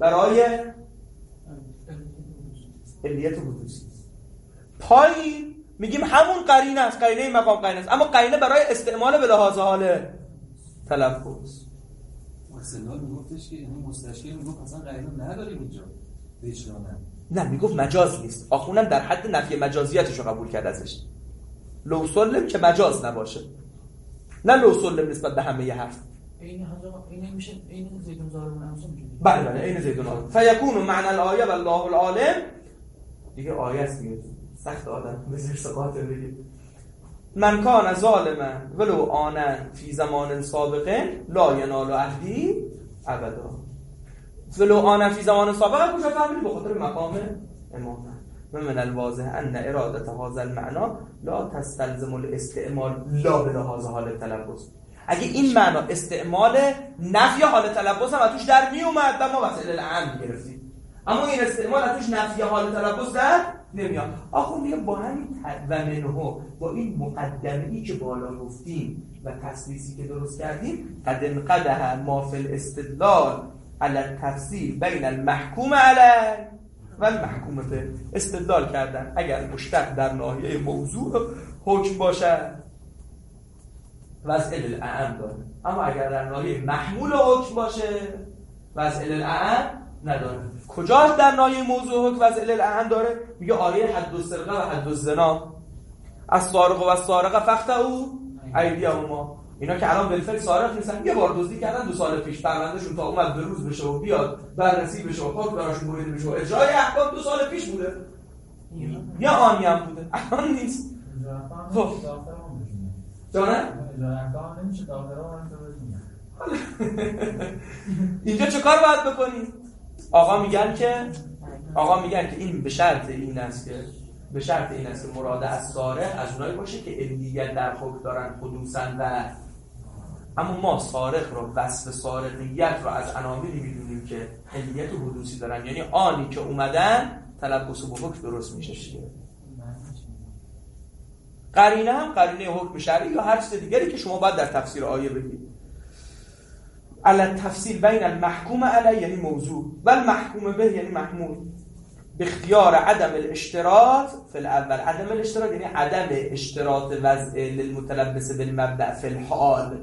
برای علیت حدوثی. پایین میگیم همون قرینه است، قرینه مقام قرینه است، اما قرینه برای استعمال به لحاظ حال تلفظ. استدلال میگفتش که یعنی مستشکل میگفت اصلا قرینه نداریم اینجا وجدانه. نه میگفت مجاز نیست. آخونم در حد نفی مجازیتش رو قبول کرد ازش. لو سلم که مجاز نباشه، نه لو سلم نسبت به همه ی حرف. این حاجا این میشه این زیدون زارون امثال میشه. بله بله این زیدون زارون. فیکون معنی الآیه والله العالم. دیگه آیه است دیگه. سخت آدم بزرگ سقاط دیگه. من کان ظالما ولو آنا فی زمان سابق لا ینال عهدی ابدا. ولو آنا فی زمان سابق کجا فهمیدی؟ به خاطر مقام امامه. من الواضح ان اراده هذا المعنى لا تستلزم الاستعمال لا به لحاظ حال تلفظ. اگه این معنا استعمال نفی حال تلفظ هم توش در می اومد و ما مسئله العام گرفتیم، اما این استعمال توش نفی حال تلفظ در نمیاد. آخه میگه با همین و منه، با این مقدمه‌ای که بالا گفتیم و تسلیسی که درست کردیم، قد انقدح ما فی الاستدلال علی التفصیل بین المحکوم علیه و المحکوم به. استدلال کردن اگر مشتق در ناحیه موضوع حکم باشد وضع الاعم داره، اما اگر در ناحیه محمول حکم باشه وضع الاعم نداره. کجا در ناحیه موضوع حکم وضع الاعم داره؟ میگه آیه حد السرقه و حد الزنا، السارق و السارقه فقطعوا ایدیهما. اینا که الان بالفعل سارق نیستن، یه بار دزدی کردن دو سال پیش، پروندهشون تا اومد به روز بشه و بیاد بررسی بشه و حکم براشون بریده بشه و اجرای احکام دو سال پیش بوده، یا آنی هم بوده، الان نیست. خب جانه؟ اینجا چه کار باید بکنی؟ آقا میگن که آقا میگن که این به شرط این است که به شرط این است که مراد از سارق از اونایی باشه که علیت در حکم دارن حدوثاً و اما ما سارق رو وصف سارقیت رو از عناوینی میدونیم که علیت و حدوثی دارن، یعنی آنی که اومدن تلبس و حکم درست میشه. قرینه هم قرینه حکم شرعی یا هر چیز دیگری که شما باید در تفسیر آیه بگید. علی تفصیل بین المحکوم علی یعنی موضوع و المحکوم به یعنی محمول. به اختیار عدم الاشتراط فی الاول. عدم الاشتراط یعنی عدم اشتراط وضع للمتلبس بالمبدأ فی الحال،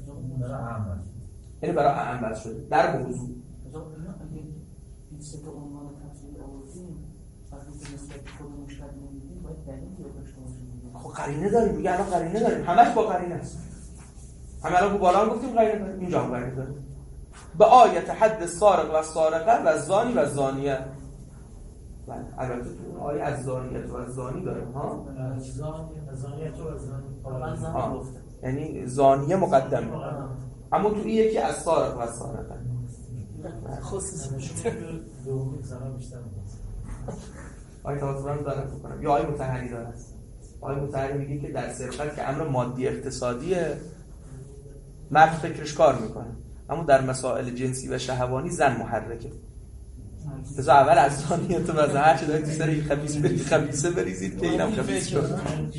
یعنی برای اعم شده در موضوع. این سه تا عنوان تفصیل آوردیم وقتی که نسبت خود مشتق نمیدیم باید دلیل داشته باشیم. خب قرینه داریم دیگه، الان قرینه داریم، همش با قرینه است. همه الان بالا گفتیم قرینه داریم، اینجا هم قرینه داریم. به آیت حد السارق و سارقه و زانی و زانیه. بله البته تو آیه از زانیت و از زانی داریم ها. زانیت و از زانی گفته. یعنی زانیه مقدمه. اما تو این یکی از سارق و سارقه. خصوصا دومی زنا بیشتر آیه تواصل رو دارم بکنم. یا آیه متحری داره. آیه متحری میگه که در سرقت که امر مادی اقتصادیه مرد فکرش کار میکنه، اما در مسائل جنسی و شهوانی زن محرکه. بذار اول از زانیت و از هر چی دارید تو سر این خبیث برید خبیثه بریزید که اینم خبیث شد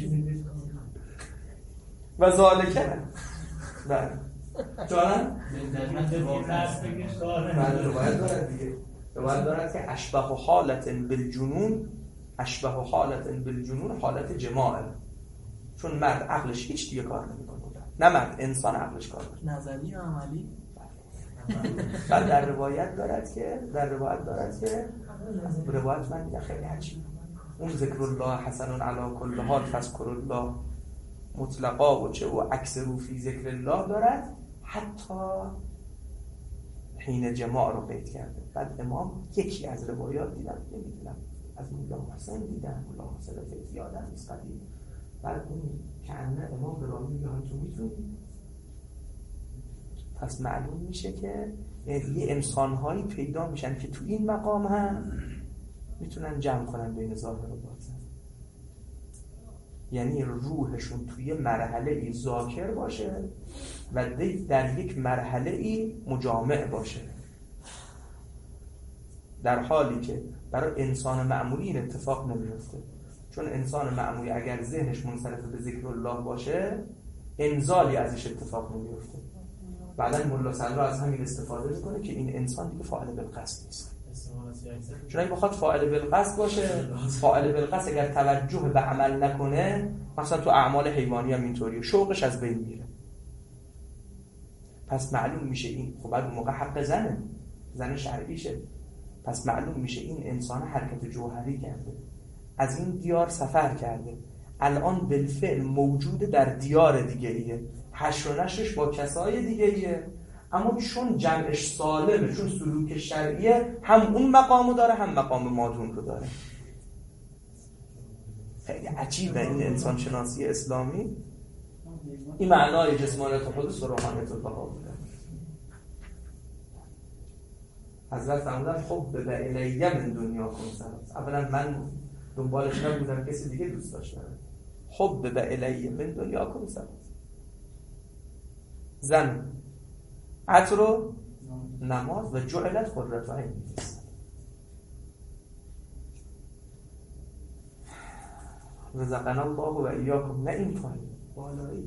و ذالکه. بله جانم؟ بله روایت دارد دیگه، روایت دارد که اشبه حالت بالجنون اشبه حالت بالجنون حالت جماعه، چون مرد عقلش هیچ دیگه کار نمیکنه، نه مرد انسان عقلش کار میکنه. نظری یا عملی؟ بعد در روایت دارد که در روایت دارد که روایت من دیگه خیلی عجیب، اون ذکر الله حسن علی کل حال فذکر الله مطلقا و چه و اکثر فی ذکر الله دارد حتی حین جماع رو قید کرده. بعد امام یکی از روایات دیدم نمیدونم از مولا حسن دیدم، مولا حسن فیضی آدم نیست قدیم، بعد اون که انه امام به رامی میگه تو میتونی، پس معلوم میشه که یه انسان‌هایی پیدا میشن که تو این مقام هم میتونن جمع کنن بین ظاهر و باطن، یعنی روحشون توی مرحله ای ذاکر باشه و در یک مرحله ای مجامع باشه، در حالی که برای انسان معمولی این اتفاق نمیفته. چون انسان معمولی اگر ذهنش منصرف به ذکر الله باشه انزالی ازش اتفاق نمیفته. بعدن مولا صدرا از همین استفاده میکنه که این انسان دیگه فاعل بالقصد نیست. چون اگه بخواد فاعل بالقصد باشه، فاعل بالقصد اگر توجه به عمل نکنه، مثلا تو اعمال حیوانی هم اینطوریه، شوقش از بین میره. پس معلوم میشه این، خب بعد اون موقع حق زنه، زن شرعیشه، پس معلوم میشه این انسان حرکت جوهری کرده، از این دیار سفر کرده، الان بالفعل موجود در دیار دیگه ایه، حشر و نشرش با کسای دیگه ایه، اما چون جمعش سالمه، چون سلوک شرعیه، هم اون مقامو داره هم مقام مادون رو داره. خیلی عجیبه این انسان شناسی اسلامی. این معنای جسمانیت خودش و روحانیت البقا بوده. حضرت فرمودن خب به الیه من دنیا کن سرات. اولا من دنبالش نبودم، کسی دیگه دوست داشتم. خب به الیه من دنیا کن سرات. زن عطر و نماز و جعلت قرة عین. رزقنا الله و ایاکم. نه این پایین بالایی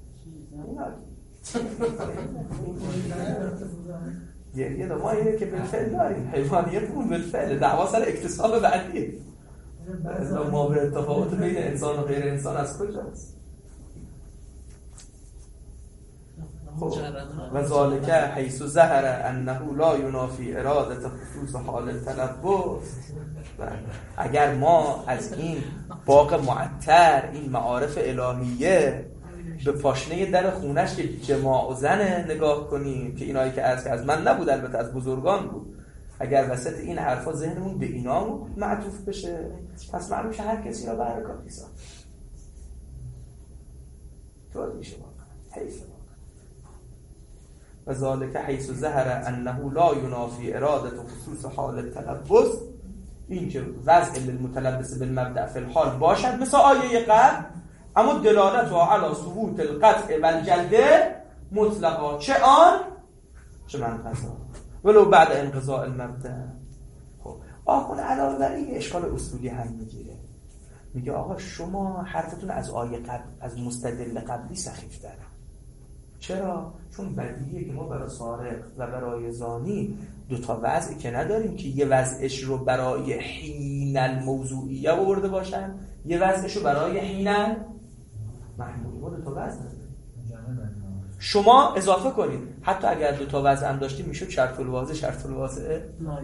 گریه دا ما اینه که بالفعل داریم، حیوانیتمون بالفعل، دعوا سر اکتساب بعدیه. ما به اتفاقات بین انسان و غیر انسان از کجاست؟ و ذالک حیث ظهر انه لا ینافی اراده خصوص حال التلبس. اگر ما از این باغ معطر، این معارف الهیه، به پاشنه در خونش که جماع و زنه نگاه کنیم که اینایی که از از من نبود، البته از بزرگان بود، اگر وسط این حرفا ذهنمون به اینا معطوف بشه، پس معلوم شه هر کسی را برکاتی سا طور میشه واقعا حیث. و ذالک حیث ظهر انه لا ینافی اراده خصوص حال التلبس، این که وضع للمتلبس بالمبدأ فی الحال باشد مثل آیه قبل، اما دلالت و علی ثبوت القطع و الجلده مطلقا، چه آن چه من قضا ولو بعد انقضاء المبدأ. خب آخون علاوه بر این اشکال اصولی هم میگیره، میگه آقا شما حرفتون از آیه قبل، از مستدل قبلی سخیف داره. چرا؟ چون بدیهیه که ما برای سارق و برای زانی دوتا وضعی که نداریم که یه وضعش رو برای حین الموضوعیه آورده باشن، یه وضعش رو برای حین محمولی. ما دوتا وضع نداریم. شما اضافه کنید حتی اگر دوتا وضع هم داشتیم میشد شرط الواضح شرط الواضح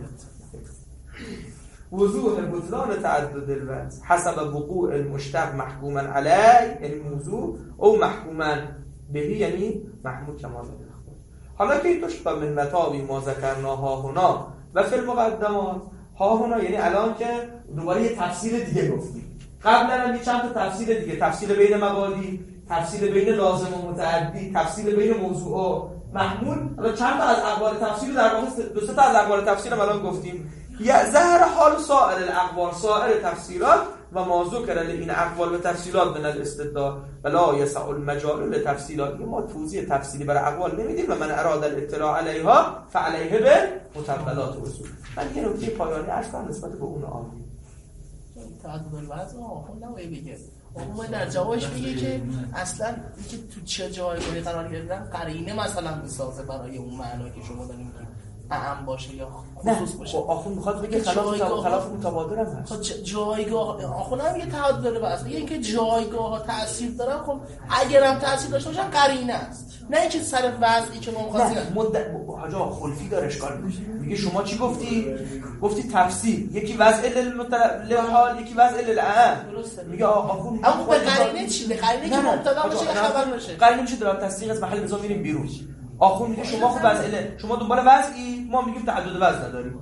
وضوح بطلان تعدد الوضع حسب وقوع المشتق محکوما علیه، یعنی موضوع، او محکوما بهی یعنی محمود کمال الاخبار. حالا که این توش من متاوی ما ذکرنا ها هنا و فی المقدمات، ها هنا یعنی الان که دوباره یه تفسیر دیگه گفتیم، قبلا هم یه چند تا تفسیر دیگه، تفسیر بین مبادی، تفسیر بین لازم و متعدی، تفسیر بین موضوع و محمول. الان چند تا از اقوال تفسیر در واقع دو سه تا از اقوال تفسیر هم الان گفتیم. یا ظاهر حال سائر الاقوال، سائر تفسیرات و ما ذکر این اقوال و تفصیلات من الاستدلال ولا یسع المجال لتفصیلات. ما توضیح تفصیلی برای اقوال نمیدیم و من اراد الاطلاع علیها فعلیه به متبلات اصول. من یه نکته پایانی عرض کنم نسبت به اون آیه. تعدد الوضع آخون نمایی بگه آخون در جوابش میگه که اصلا اینکه تو چه جایگاهی قرار گرفتن قرینه مثلا میسازه برای اون معنا که شما داریم میگیم اعم باشه یا خصوص باشه. آخون میخواد بگه خلاف خلاف متبادر هم هست. خب جایگاه آخون هم یه تعدد داره بس میگه اینکه جایگاه ها تاثیر دارن. خب اگرم تاثیر داشته باشن قرینه است، نه اینکه سر وضعی که ما می‌خواستیم. مدت حاجا خلفی داره اشکال میشه. میگه شما چی گفتی؟ گفتی تفسیر، یکی وضع للحال یکی وضع للعام. میگه آخون اما به قرینه چی؟ به قرینه که مبتدا باشه یا خبر باشه. قرینه میشه در تصدیق از محل نظام میریم بیرون. آخون میگه شما خب وضع، شما دنبال وضعی، ما میگیم تعدد وضع نداریم.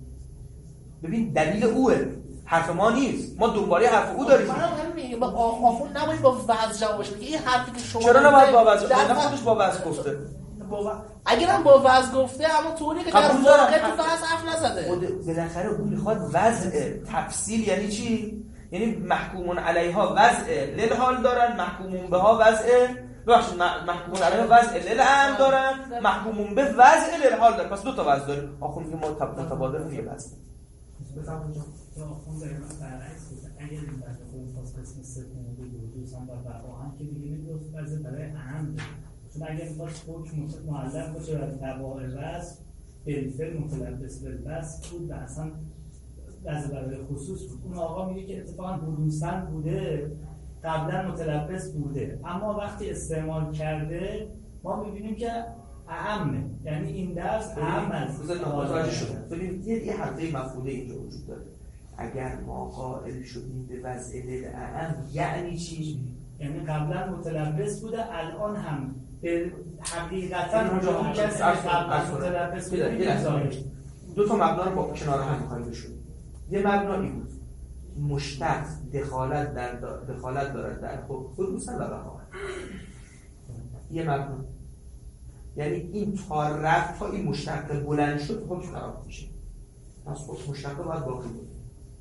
ببین دلیل اوه، حرف ما نیست، ما دنبال حرف او داریم. من میگم آخون نباید با وضع جوابش بگه. این حرفی که شما چرا نباید با وضع؟ نه خودش با وضع گفته. اگرم با وضع گفته اما طوری که در واقع تو وضع حرف نزده. خود بالاخره اون میخواد وضع تفصیل یعنی چی؟ یعنی محکومون علیها وضع للحال دارن، محکومون بها وضع بخش محکومون علیها وضع للعام دارن، محکومون به وضع للحال دارن. پس دو تا وضع داریم. آخون میگه ما متبادر اون یه وضع. بفهمید که آخون دقیقاً برعکس بود. اگر این وضع خود خاص قسم سوم بود و دوستان در بقاهن که دیگه میگفت وضع برای عام. چون اگر باز حکم معلق باشه و تبع وضع بالفعل متلبس بالبس بود و اصلا از برای خصوص بود. اون آقا میگه که اتفاقا حدوثاً بوده، قبلا متلبس بوده، اما وقتی استعمال کرده ما میبینیم که اعمه، یعنی این درس اعم از متوجه شدن. ببین یه یه حلقه مفعوله اینجا وجود داره. اگر ما قائل شدیم به وضع اعم یعنی چی؟ یعنی قبلا متلبس بوده، الان هم به حقیقتا اون کسی که قبلا متلبس بوده. دو تا مبنا رو با کنار هم می‌خوایم بشون. یه مبنایی بود مشتق دخالت در دخالت دارد در خصوصا و بقا. یه مبنا یعنی این تا رفت تا این مشتق بلند شد حکم خراب میشه. پس خب مشتق باید باقی بود.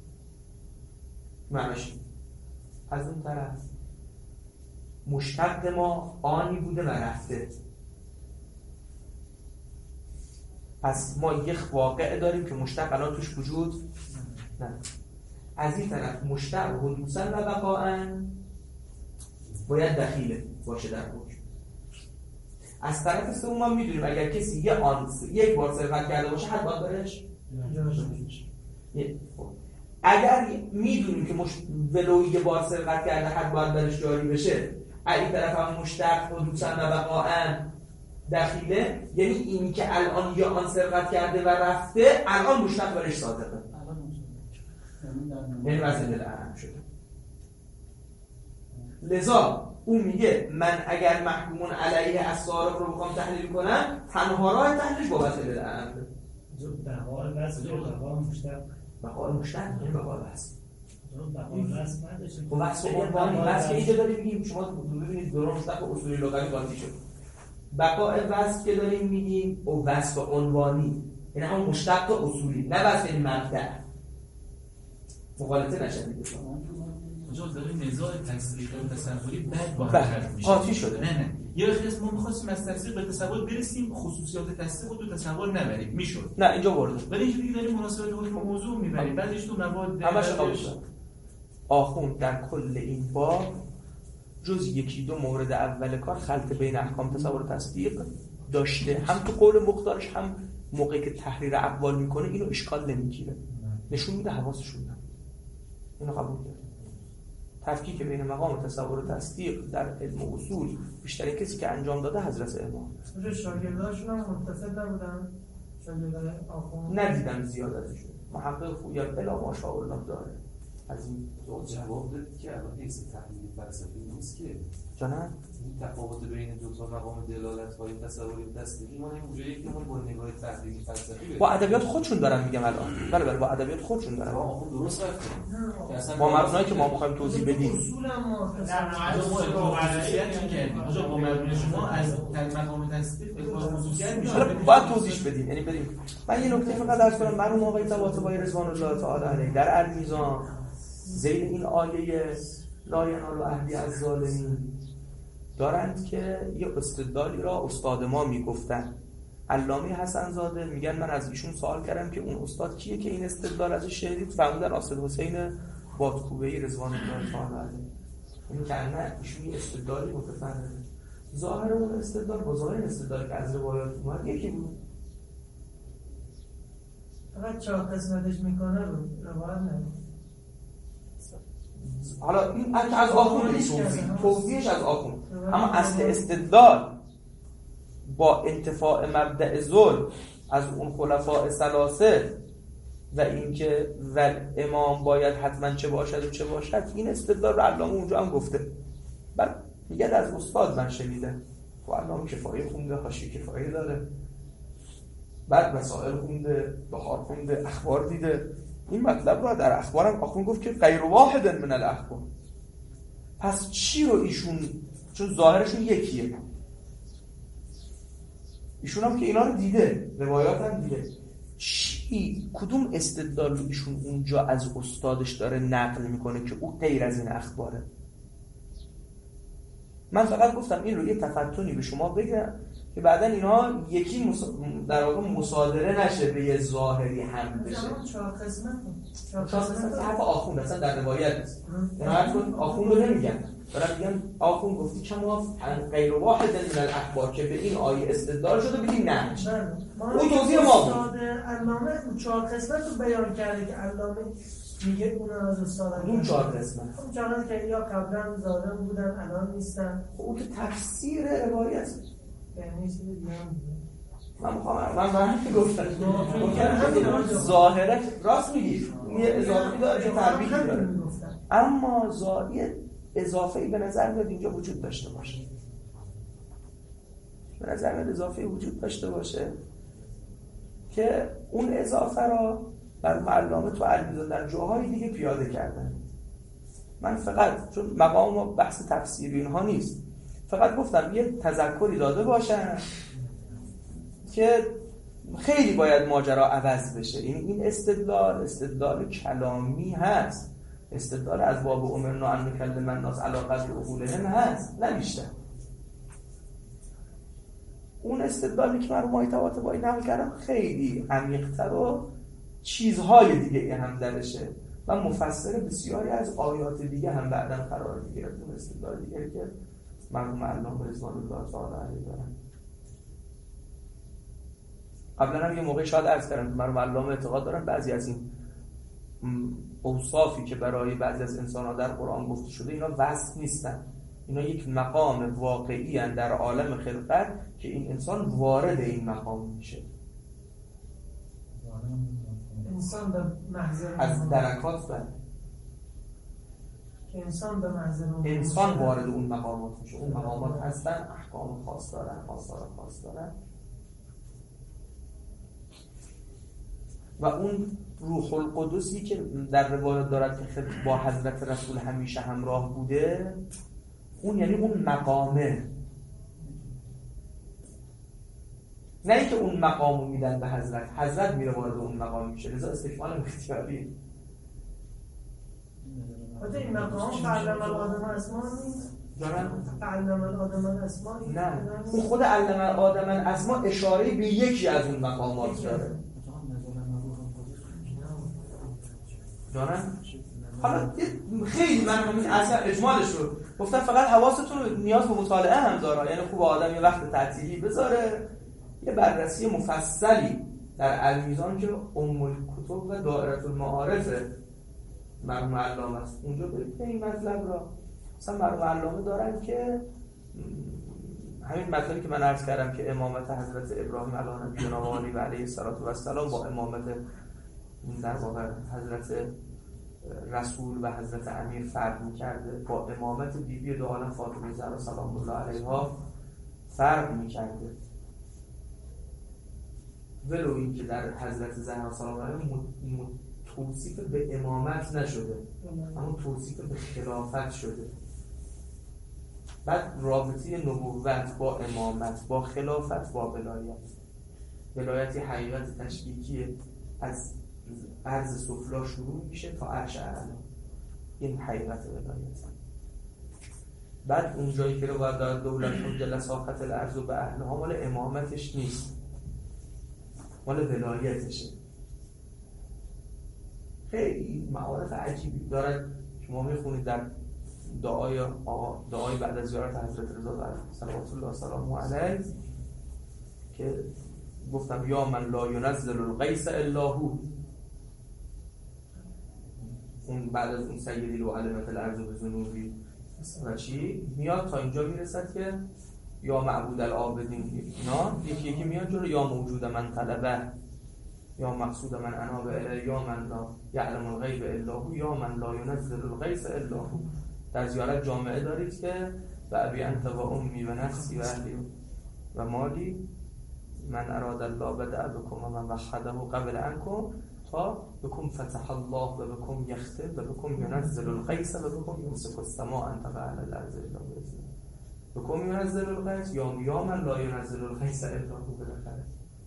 معنیش از اون طرف مشتق ما آنی بوده و رفته. پس ما یک واقع داریم که مشتق الان توش وجود نه. از این طرف مشتق حدوثاً و بقاءً باید دخیله باشه در حکم. از طرف سوم ما میدونیم اگر کسی یه آن یک بار سرقت کرده باشه حد باید برش اگر میدونیم که مش... ولوی یه بار سرقت کرده حد باید برش جاری بشه، از این طرف هم مشتق حدوثاً و بقاءً دخیله، یعنی اینی که الان یا آن سرقت کرده و رفته الان مشتق برش صادقه، یعنی وزن دل اعم شده. لذا اون میگه من اگر محکومون علیه از سارق رو بخوام تحلیل کنم تنها راه تحلیل با وزن دل اعم بقاء وزن بقاء مشتق بقاء مشتق یعنی بقاء وزن بقاء وزن نداشتیم. خب وزن عنوانی وزن که اینجا داریم میگیم شما ببینید دوران مشتق اصولی لغوی قاطی شد. بقاء وزن که داریم میگیم او وصف عنوانی، یعنی همون مشتق اصولی، نه وصف یعنی مبدأ. مغالطه نشه دیگه. اونجا داره نزاع تصدیق و تصوری بعد با بله. هم میشه. قاطی شده. نه نه. یه وقتی ما می‌خواستیم از تصدیق به تصور برسیم، خصوصیات تصدیق رو تو تصور نبریم، میشد. نه اینجا ورده. ولی اینجا دیگه داریم مناسبت حکم موضوع میبریم. بعدش تو مواد همش قابل شد. آخوند در کل این باب جز یکی دو مورد اول کار خلط بین احکام تصور و تصدیق داشته، هم تو قول مختارش هم موقعی که تحریر اقوال میکنه اینو اشکال نمیگیره، نشون میده حواسشون نه. اینو قبول کرد. تفکیک بین مقام تصور و تصدیق در علم و اصول بیشترین کسی که انجام داده حضرت امام. اونجا شاگرداشون هم متصل نبودن؟ شاگردای آخوند ندیدم زیاد ازشون. محقق خویان بلا ماشاءالله داره. از این جواب داد که الان یک تحلیل فلسفی نیست که جانم این تفاوت بین دو تا مقام دلالت‌های تصوری و تصدیقی ما نمی‌گوییم که ما با نگاه تحلیلی فلسفی با ادبیات خودشون دارن میگم الان. بله بله با ادبیات خودشون دارن. آخه درست رفته. با مبنایی که ما می‌خوایم توضیح بدیم. اصول هم ما خصوصیت می‌کردیم. آنجا با مبنای شما از مقام تصدیق به خصوصیت می‌شد. باید توضیح بدیم. یعنی بریم. من یه نکته فقط عرض کنم. مرحوم آقای طباطبایی رضوان الله تعالی علیه در المیزان زیر این آیه لا ینال عهدی از ظالمین دارند که یه استدلالی را استاد ما میگفتن. علامه حسن زاده میگن من از ایشون سوال کردم که اون استاد کیه که این استدلال ازش شنیدید؟ فرمودن اسد حسین بادکوبه‌ای رضوان الله تعالی علیه. این که نه ایشون یه استدلالی متفرده. ظاهر اون استدلال با ظاهر استدلالی که از روایات اومد یکی بود. فقط چهار قسمتش میکنه رو روایت نمید. حالا این از آخوند توضیح توضیحش از آخوند، اما اصل استدلال با انتفاع مبدأ ظلم از اون خلفاء ثلاثه و اینکه و امام باید حتما چه باشد و چه باشد، این استدلال رو علامه اونجا هم گفته. بعد میگه از استاد من شنیده. خب علامه کفایه خونده، حاشیه کفایه داره، بعد مسائل خونده، بخار خونده، اخبار دیده. این مطلب رو در اخبارم آخون گفت که غیر واحد من الاخبار. پس چی رو ایشون، چون ظاهرشون یکیه، ایشون هم که اینا رو دیده، روایات هم دیده، چی کدوم استدلال رو ایشون اونجا از استادش داره نقل میکنه که او غیر از این اخباره؟ من فقط گفتم این رو یه تفتونی به شما بگم که بعدا اینا یکی مص... در واقع مصادره نشه به یه ظاهری هم بشه. چهار قسمت چهار قسمت حرف آخوند اصلا در روایت نیست. اینا حرف آخوند رو نمیگن، دارن میگن آخوند گفتی کما غیر واحد من الاخبار که به این آیه استدلال شده بگیم نه. اون توضیح ما بود. استاد علامه اون چهار قسمت رو بیان کرده که علامه میگه اون از استاد اون چهار قسمت اون چهار قسمت که یا قبلا ظالم بودن الان نیستن. اون که تفسیر روایت یعنی چیزی دیگه من میخوام من من که گفتم ظاهرا راست میگی یه اضافی داره که تربیت داره، اما ظاهر اضافه‌ای به نظر میاد اینجا وجود داشته باشه، به نظر میاد اضافه‌ای وجود داشته باشه که اون اضافه را بر علامه تو علمی در جاهای دیگه پیاده کردن. من فقط چون مقام و بحث تفسیری اینها نیست، فقط گفتم یه تذکری داده باشن که خیلی باید ماجرا عوض بشه. این این استدلال استدلال کلامی هست، استدلال از باب امرنا ان نکلم الناس علی قدر عقولهم هست، نه بیشتر. اون استدلالی که من رو مایتوات با این نقل کردم خیلی عمیق‌تر و چیزهای دیگه هم درشه و مفسر بسیاری از آیات دیگه هم بعداً قرار میگیره. اون استدلال دیگه که مرحوم علامه رضوان الله تعالی علیه دارن. قبلا هم یه موقع شاید عرض کردم مرحوم علامه اعتقاد دارن بعضی از این اوصافی که برای بعضی از انسان‌ها در قرآن گفته شده اینا وصف نیستن، اینا یک مقام واقعی هستند در عالم خلقت که این انسان وارد این مقام میشه. انسان به محضر از درکات بر که انسان به محضر انسان وارد اون مقامات میشه. اون مقامات هستن احکام خاص دارن، آثار خاص دارن و اون روح القدسی که در روایت دارد که با حضرت رسول همیشه همراه بوده، اون یعنی اون مقامه، نه اینکه اون مقامو میدن به حضرت، حضرت میره وارد اون مقام میشه. لذا استکمال اختیاری حتی این مقام علم الآدم اسما نیست دارن علم الآدم اسما نه، اون خود علم الآدم اسما اشاره به یکی از اون مقامات داره دارن. حالا خیلی من همین اصلا اجمالش رو گفتم، فقط حواستون نیاز به مطالعه هم داره، یعنی خوب آدم یه وقت تعطیلی بذاره یه بررسی مفصلی در المیزان که ام الکتب و دائره المعارف مرحوم علامه است اونجا برید این مطلب را. مثلا مرحوم علامه دارن که همین مطلبی که من عرض کردم که امامت حضرت ابراهیم علیه نبینا و آله و علیه السلام با امامت در واقع حضرت رسول و حضرت امیر فرق می‌کرده، با امامت بیبی دو عالم فاطمه زهرا سلام الله علیها فرق می‌کرده، ولو این که در حضرت زهرا سلام الله علیها توصیف به امامت نشده اما توصیف به خلافت شده. بعد رابطه نبوت با امامت با خلافت با ولایت، ولایتی حقیقت تشکیکیه از عرض سفلا شروع میشه تا عرش اعلی، این حقیقت ولایت. بعد اون جایی که رو باید دارد دولت مجل ساقط الارض و به اهلها مال امامتش نیست، مال ولایتشه. خیلی معارف عجیبی دارد. شما میخونید در دعای دعای بعد از زیارت حضرت رضا صلوات الله سلامه علیه که گفتم یا من لا ینزل الغیث الا هو، اون بعد از اون سیدی و علمت الارض و ذنوبی و چی میاد تا اینجا میرسد که یا معبود العابدین، اینا یکی یکی میاد جلو، یا موجود من طلبه، یا مقصود من اناب الیه، یا من لا یعلم الغیب الا هو، یا من لا ینزل الغیث الا هو. در زیارت جامعه دارید که و ابی انت و امی و نفسی و اهلی و مالی من اراد الله بدأ بکم و من وحده قبل انکم تا بکم فتح الله و بکم یختم و بکم ینزل الغیث و بکم یمسک السماء ان تقع علی الارض الا باذنه. بکم ینزل الغیث یا یا من لا ینزل الغیث الا هو. بالاخره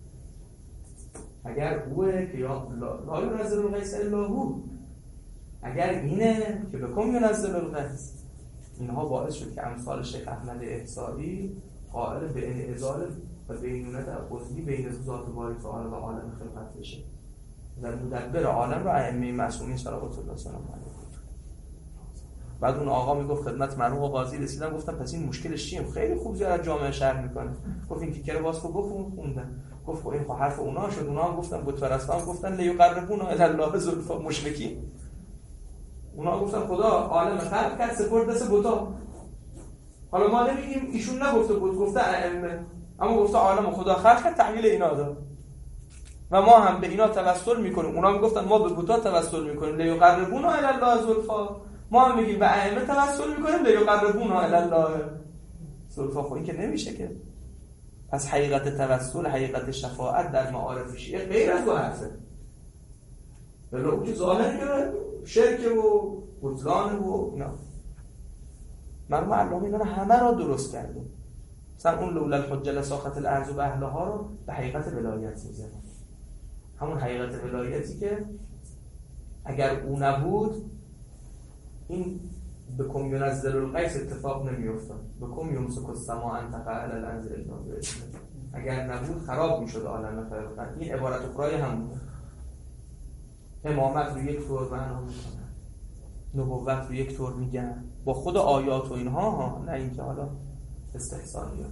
اگر اوه که یا لا ینزل الغیث الا هو، اگر اینه که بکم ینزل الغیث، اینها باعث شد که امثال شیخ احمد احصایی قائل به انعزال و بینونت عضوی بین ذات باری تعالی و عالم خلقت بشه و مدبر عالم رو ائمه معصومین صلوات الله سلام علیهم. بعد اون آقا میگفت خدمت مرحوم قاضی رسیدم، گفتم پس این مشکلش چیه؟ خیلی خوب زیاد جامعه شرح میکنه. گفت این تیکر واسکو بخون، خوندن. گفت این خب حرف اونا شد، اونا هم گفتن بت پرستان گفتن لیقربونا الی الله زلفا مشرکین. اونا گفتن خدا عالم خلق کرد سپرد دست بتا. حالا ما نمیگیم ایشون نگفته بود، گفته ائمه، اما گفته عالم خدا خلق کرد تحویل اینا داد و ما هم به اینا توسل میکنیم. اونا میگفتن ما به بتا توسل میکنیم لیقربونا الی الله زلفا، ما هم میگیم به ائمه توسل میکنیم لیقربونا الی الله زلفا. خب این که نمیشه که. پس حقیقت توسل، حقیقت شفاعت در معارف شیعه غیر از دو حرفه. بله اون که ظاهر که شرک و بطلان و اینا. مرحوم علامه اینا رو همه را درست کرده. مثلا اون لولا الحجه لساخت الارض و اهلها رو به حقیقت ولایت میزنه. همون حقیقت ولایتی که اگر او نبود این به کم ینزل القیس اتفاق نمیافتاد. به کم یمسک السماء ان تقع علی الارض الا باذنه. اگر نبود خراب میشد عالم خلقت. این عبارت اخرای همونه. امامت رو یک طور بیان میکنن، نبوت رو یک طور میگن با خود آیات و اینها ها، نه اینکه حالا استحسانیات.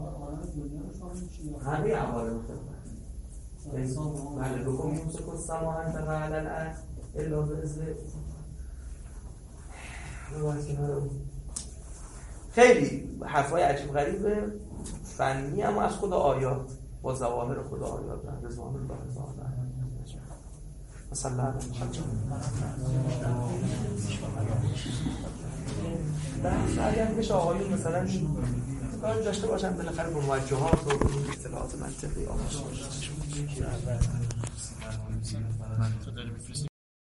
همه عوالم خلقت. بله به کم یمسک السماء ان تقع علی الارض الا باذنه. خیلی حرفای عجیب غریبه فنی اما از خود آیات با ظواهر خود آیات نه رضوان الله تعالی مثلا بحث اگر بشه آقایون مثلا کاری داشته باشن بالاخره با موجهات و اطلاعات منطقی آموزش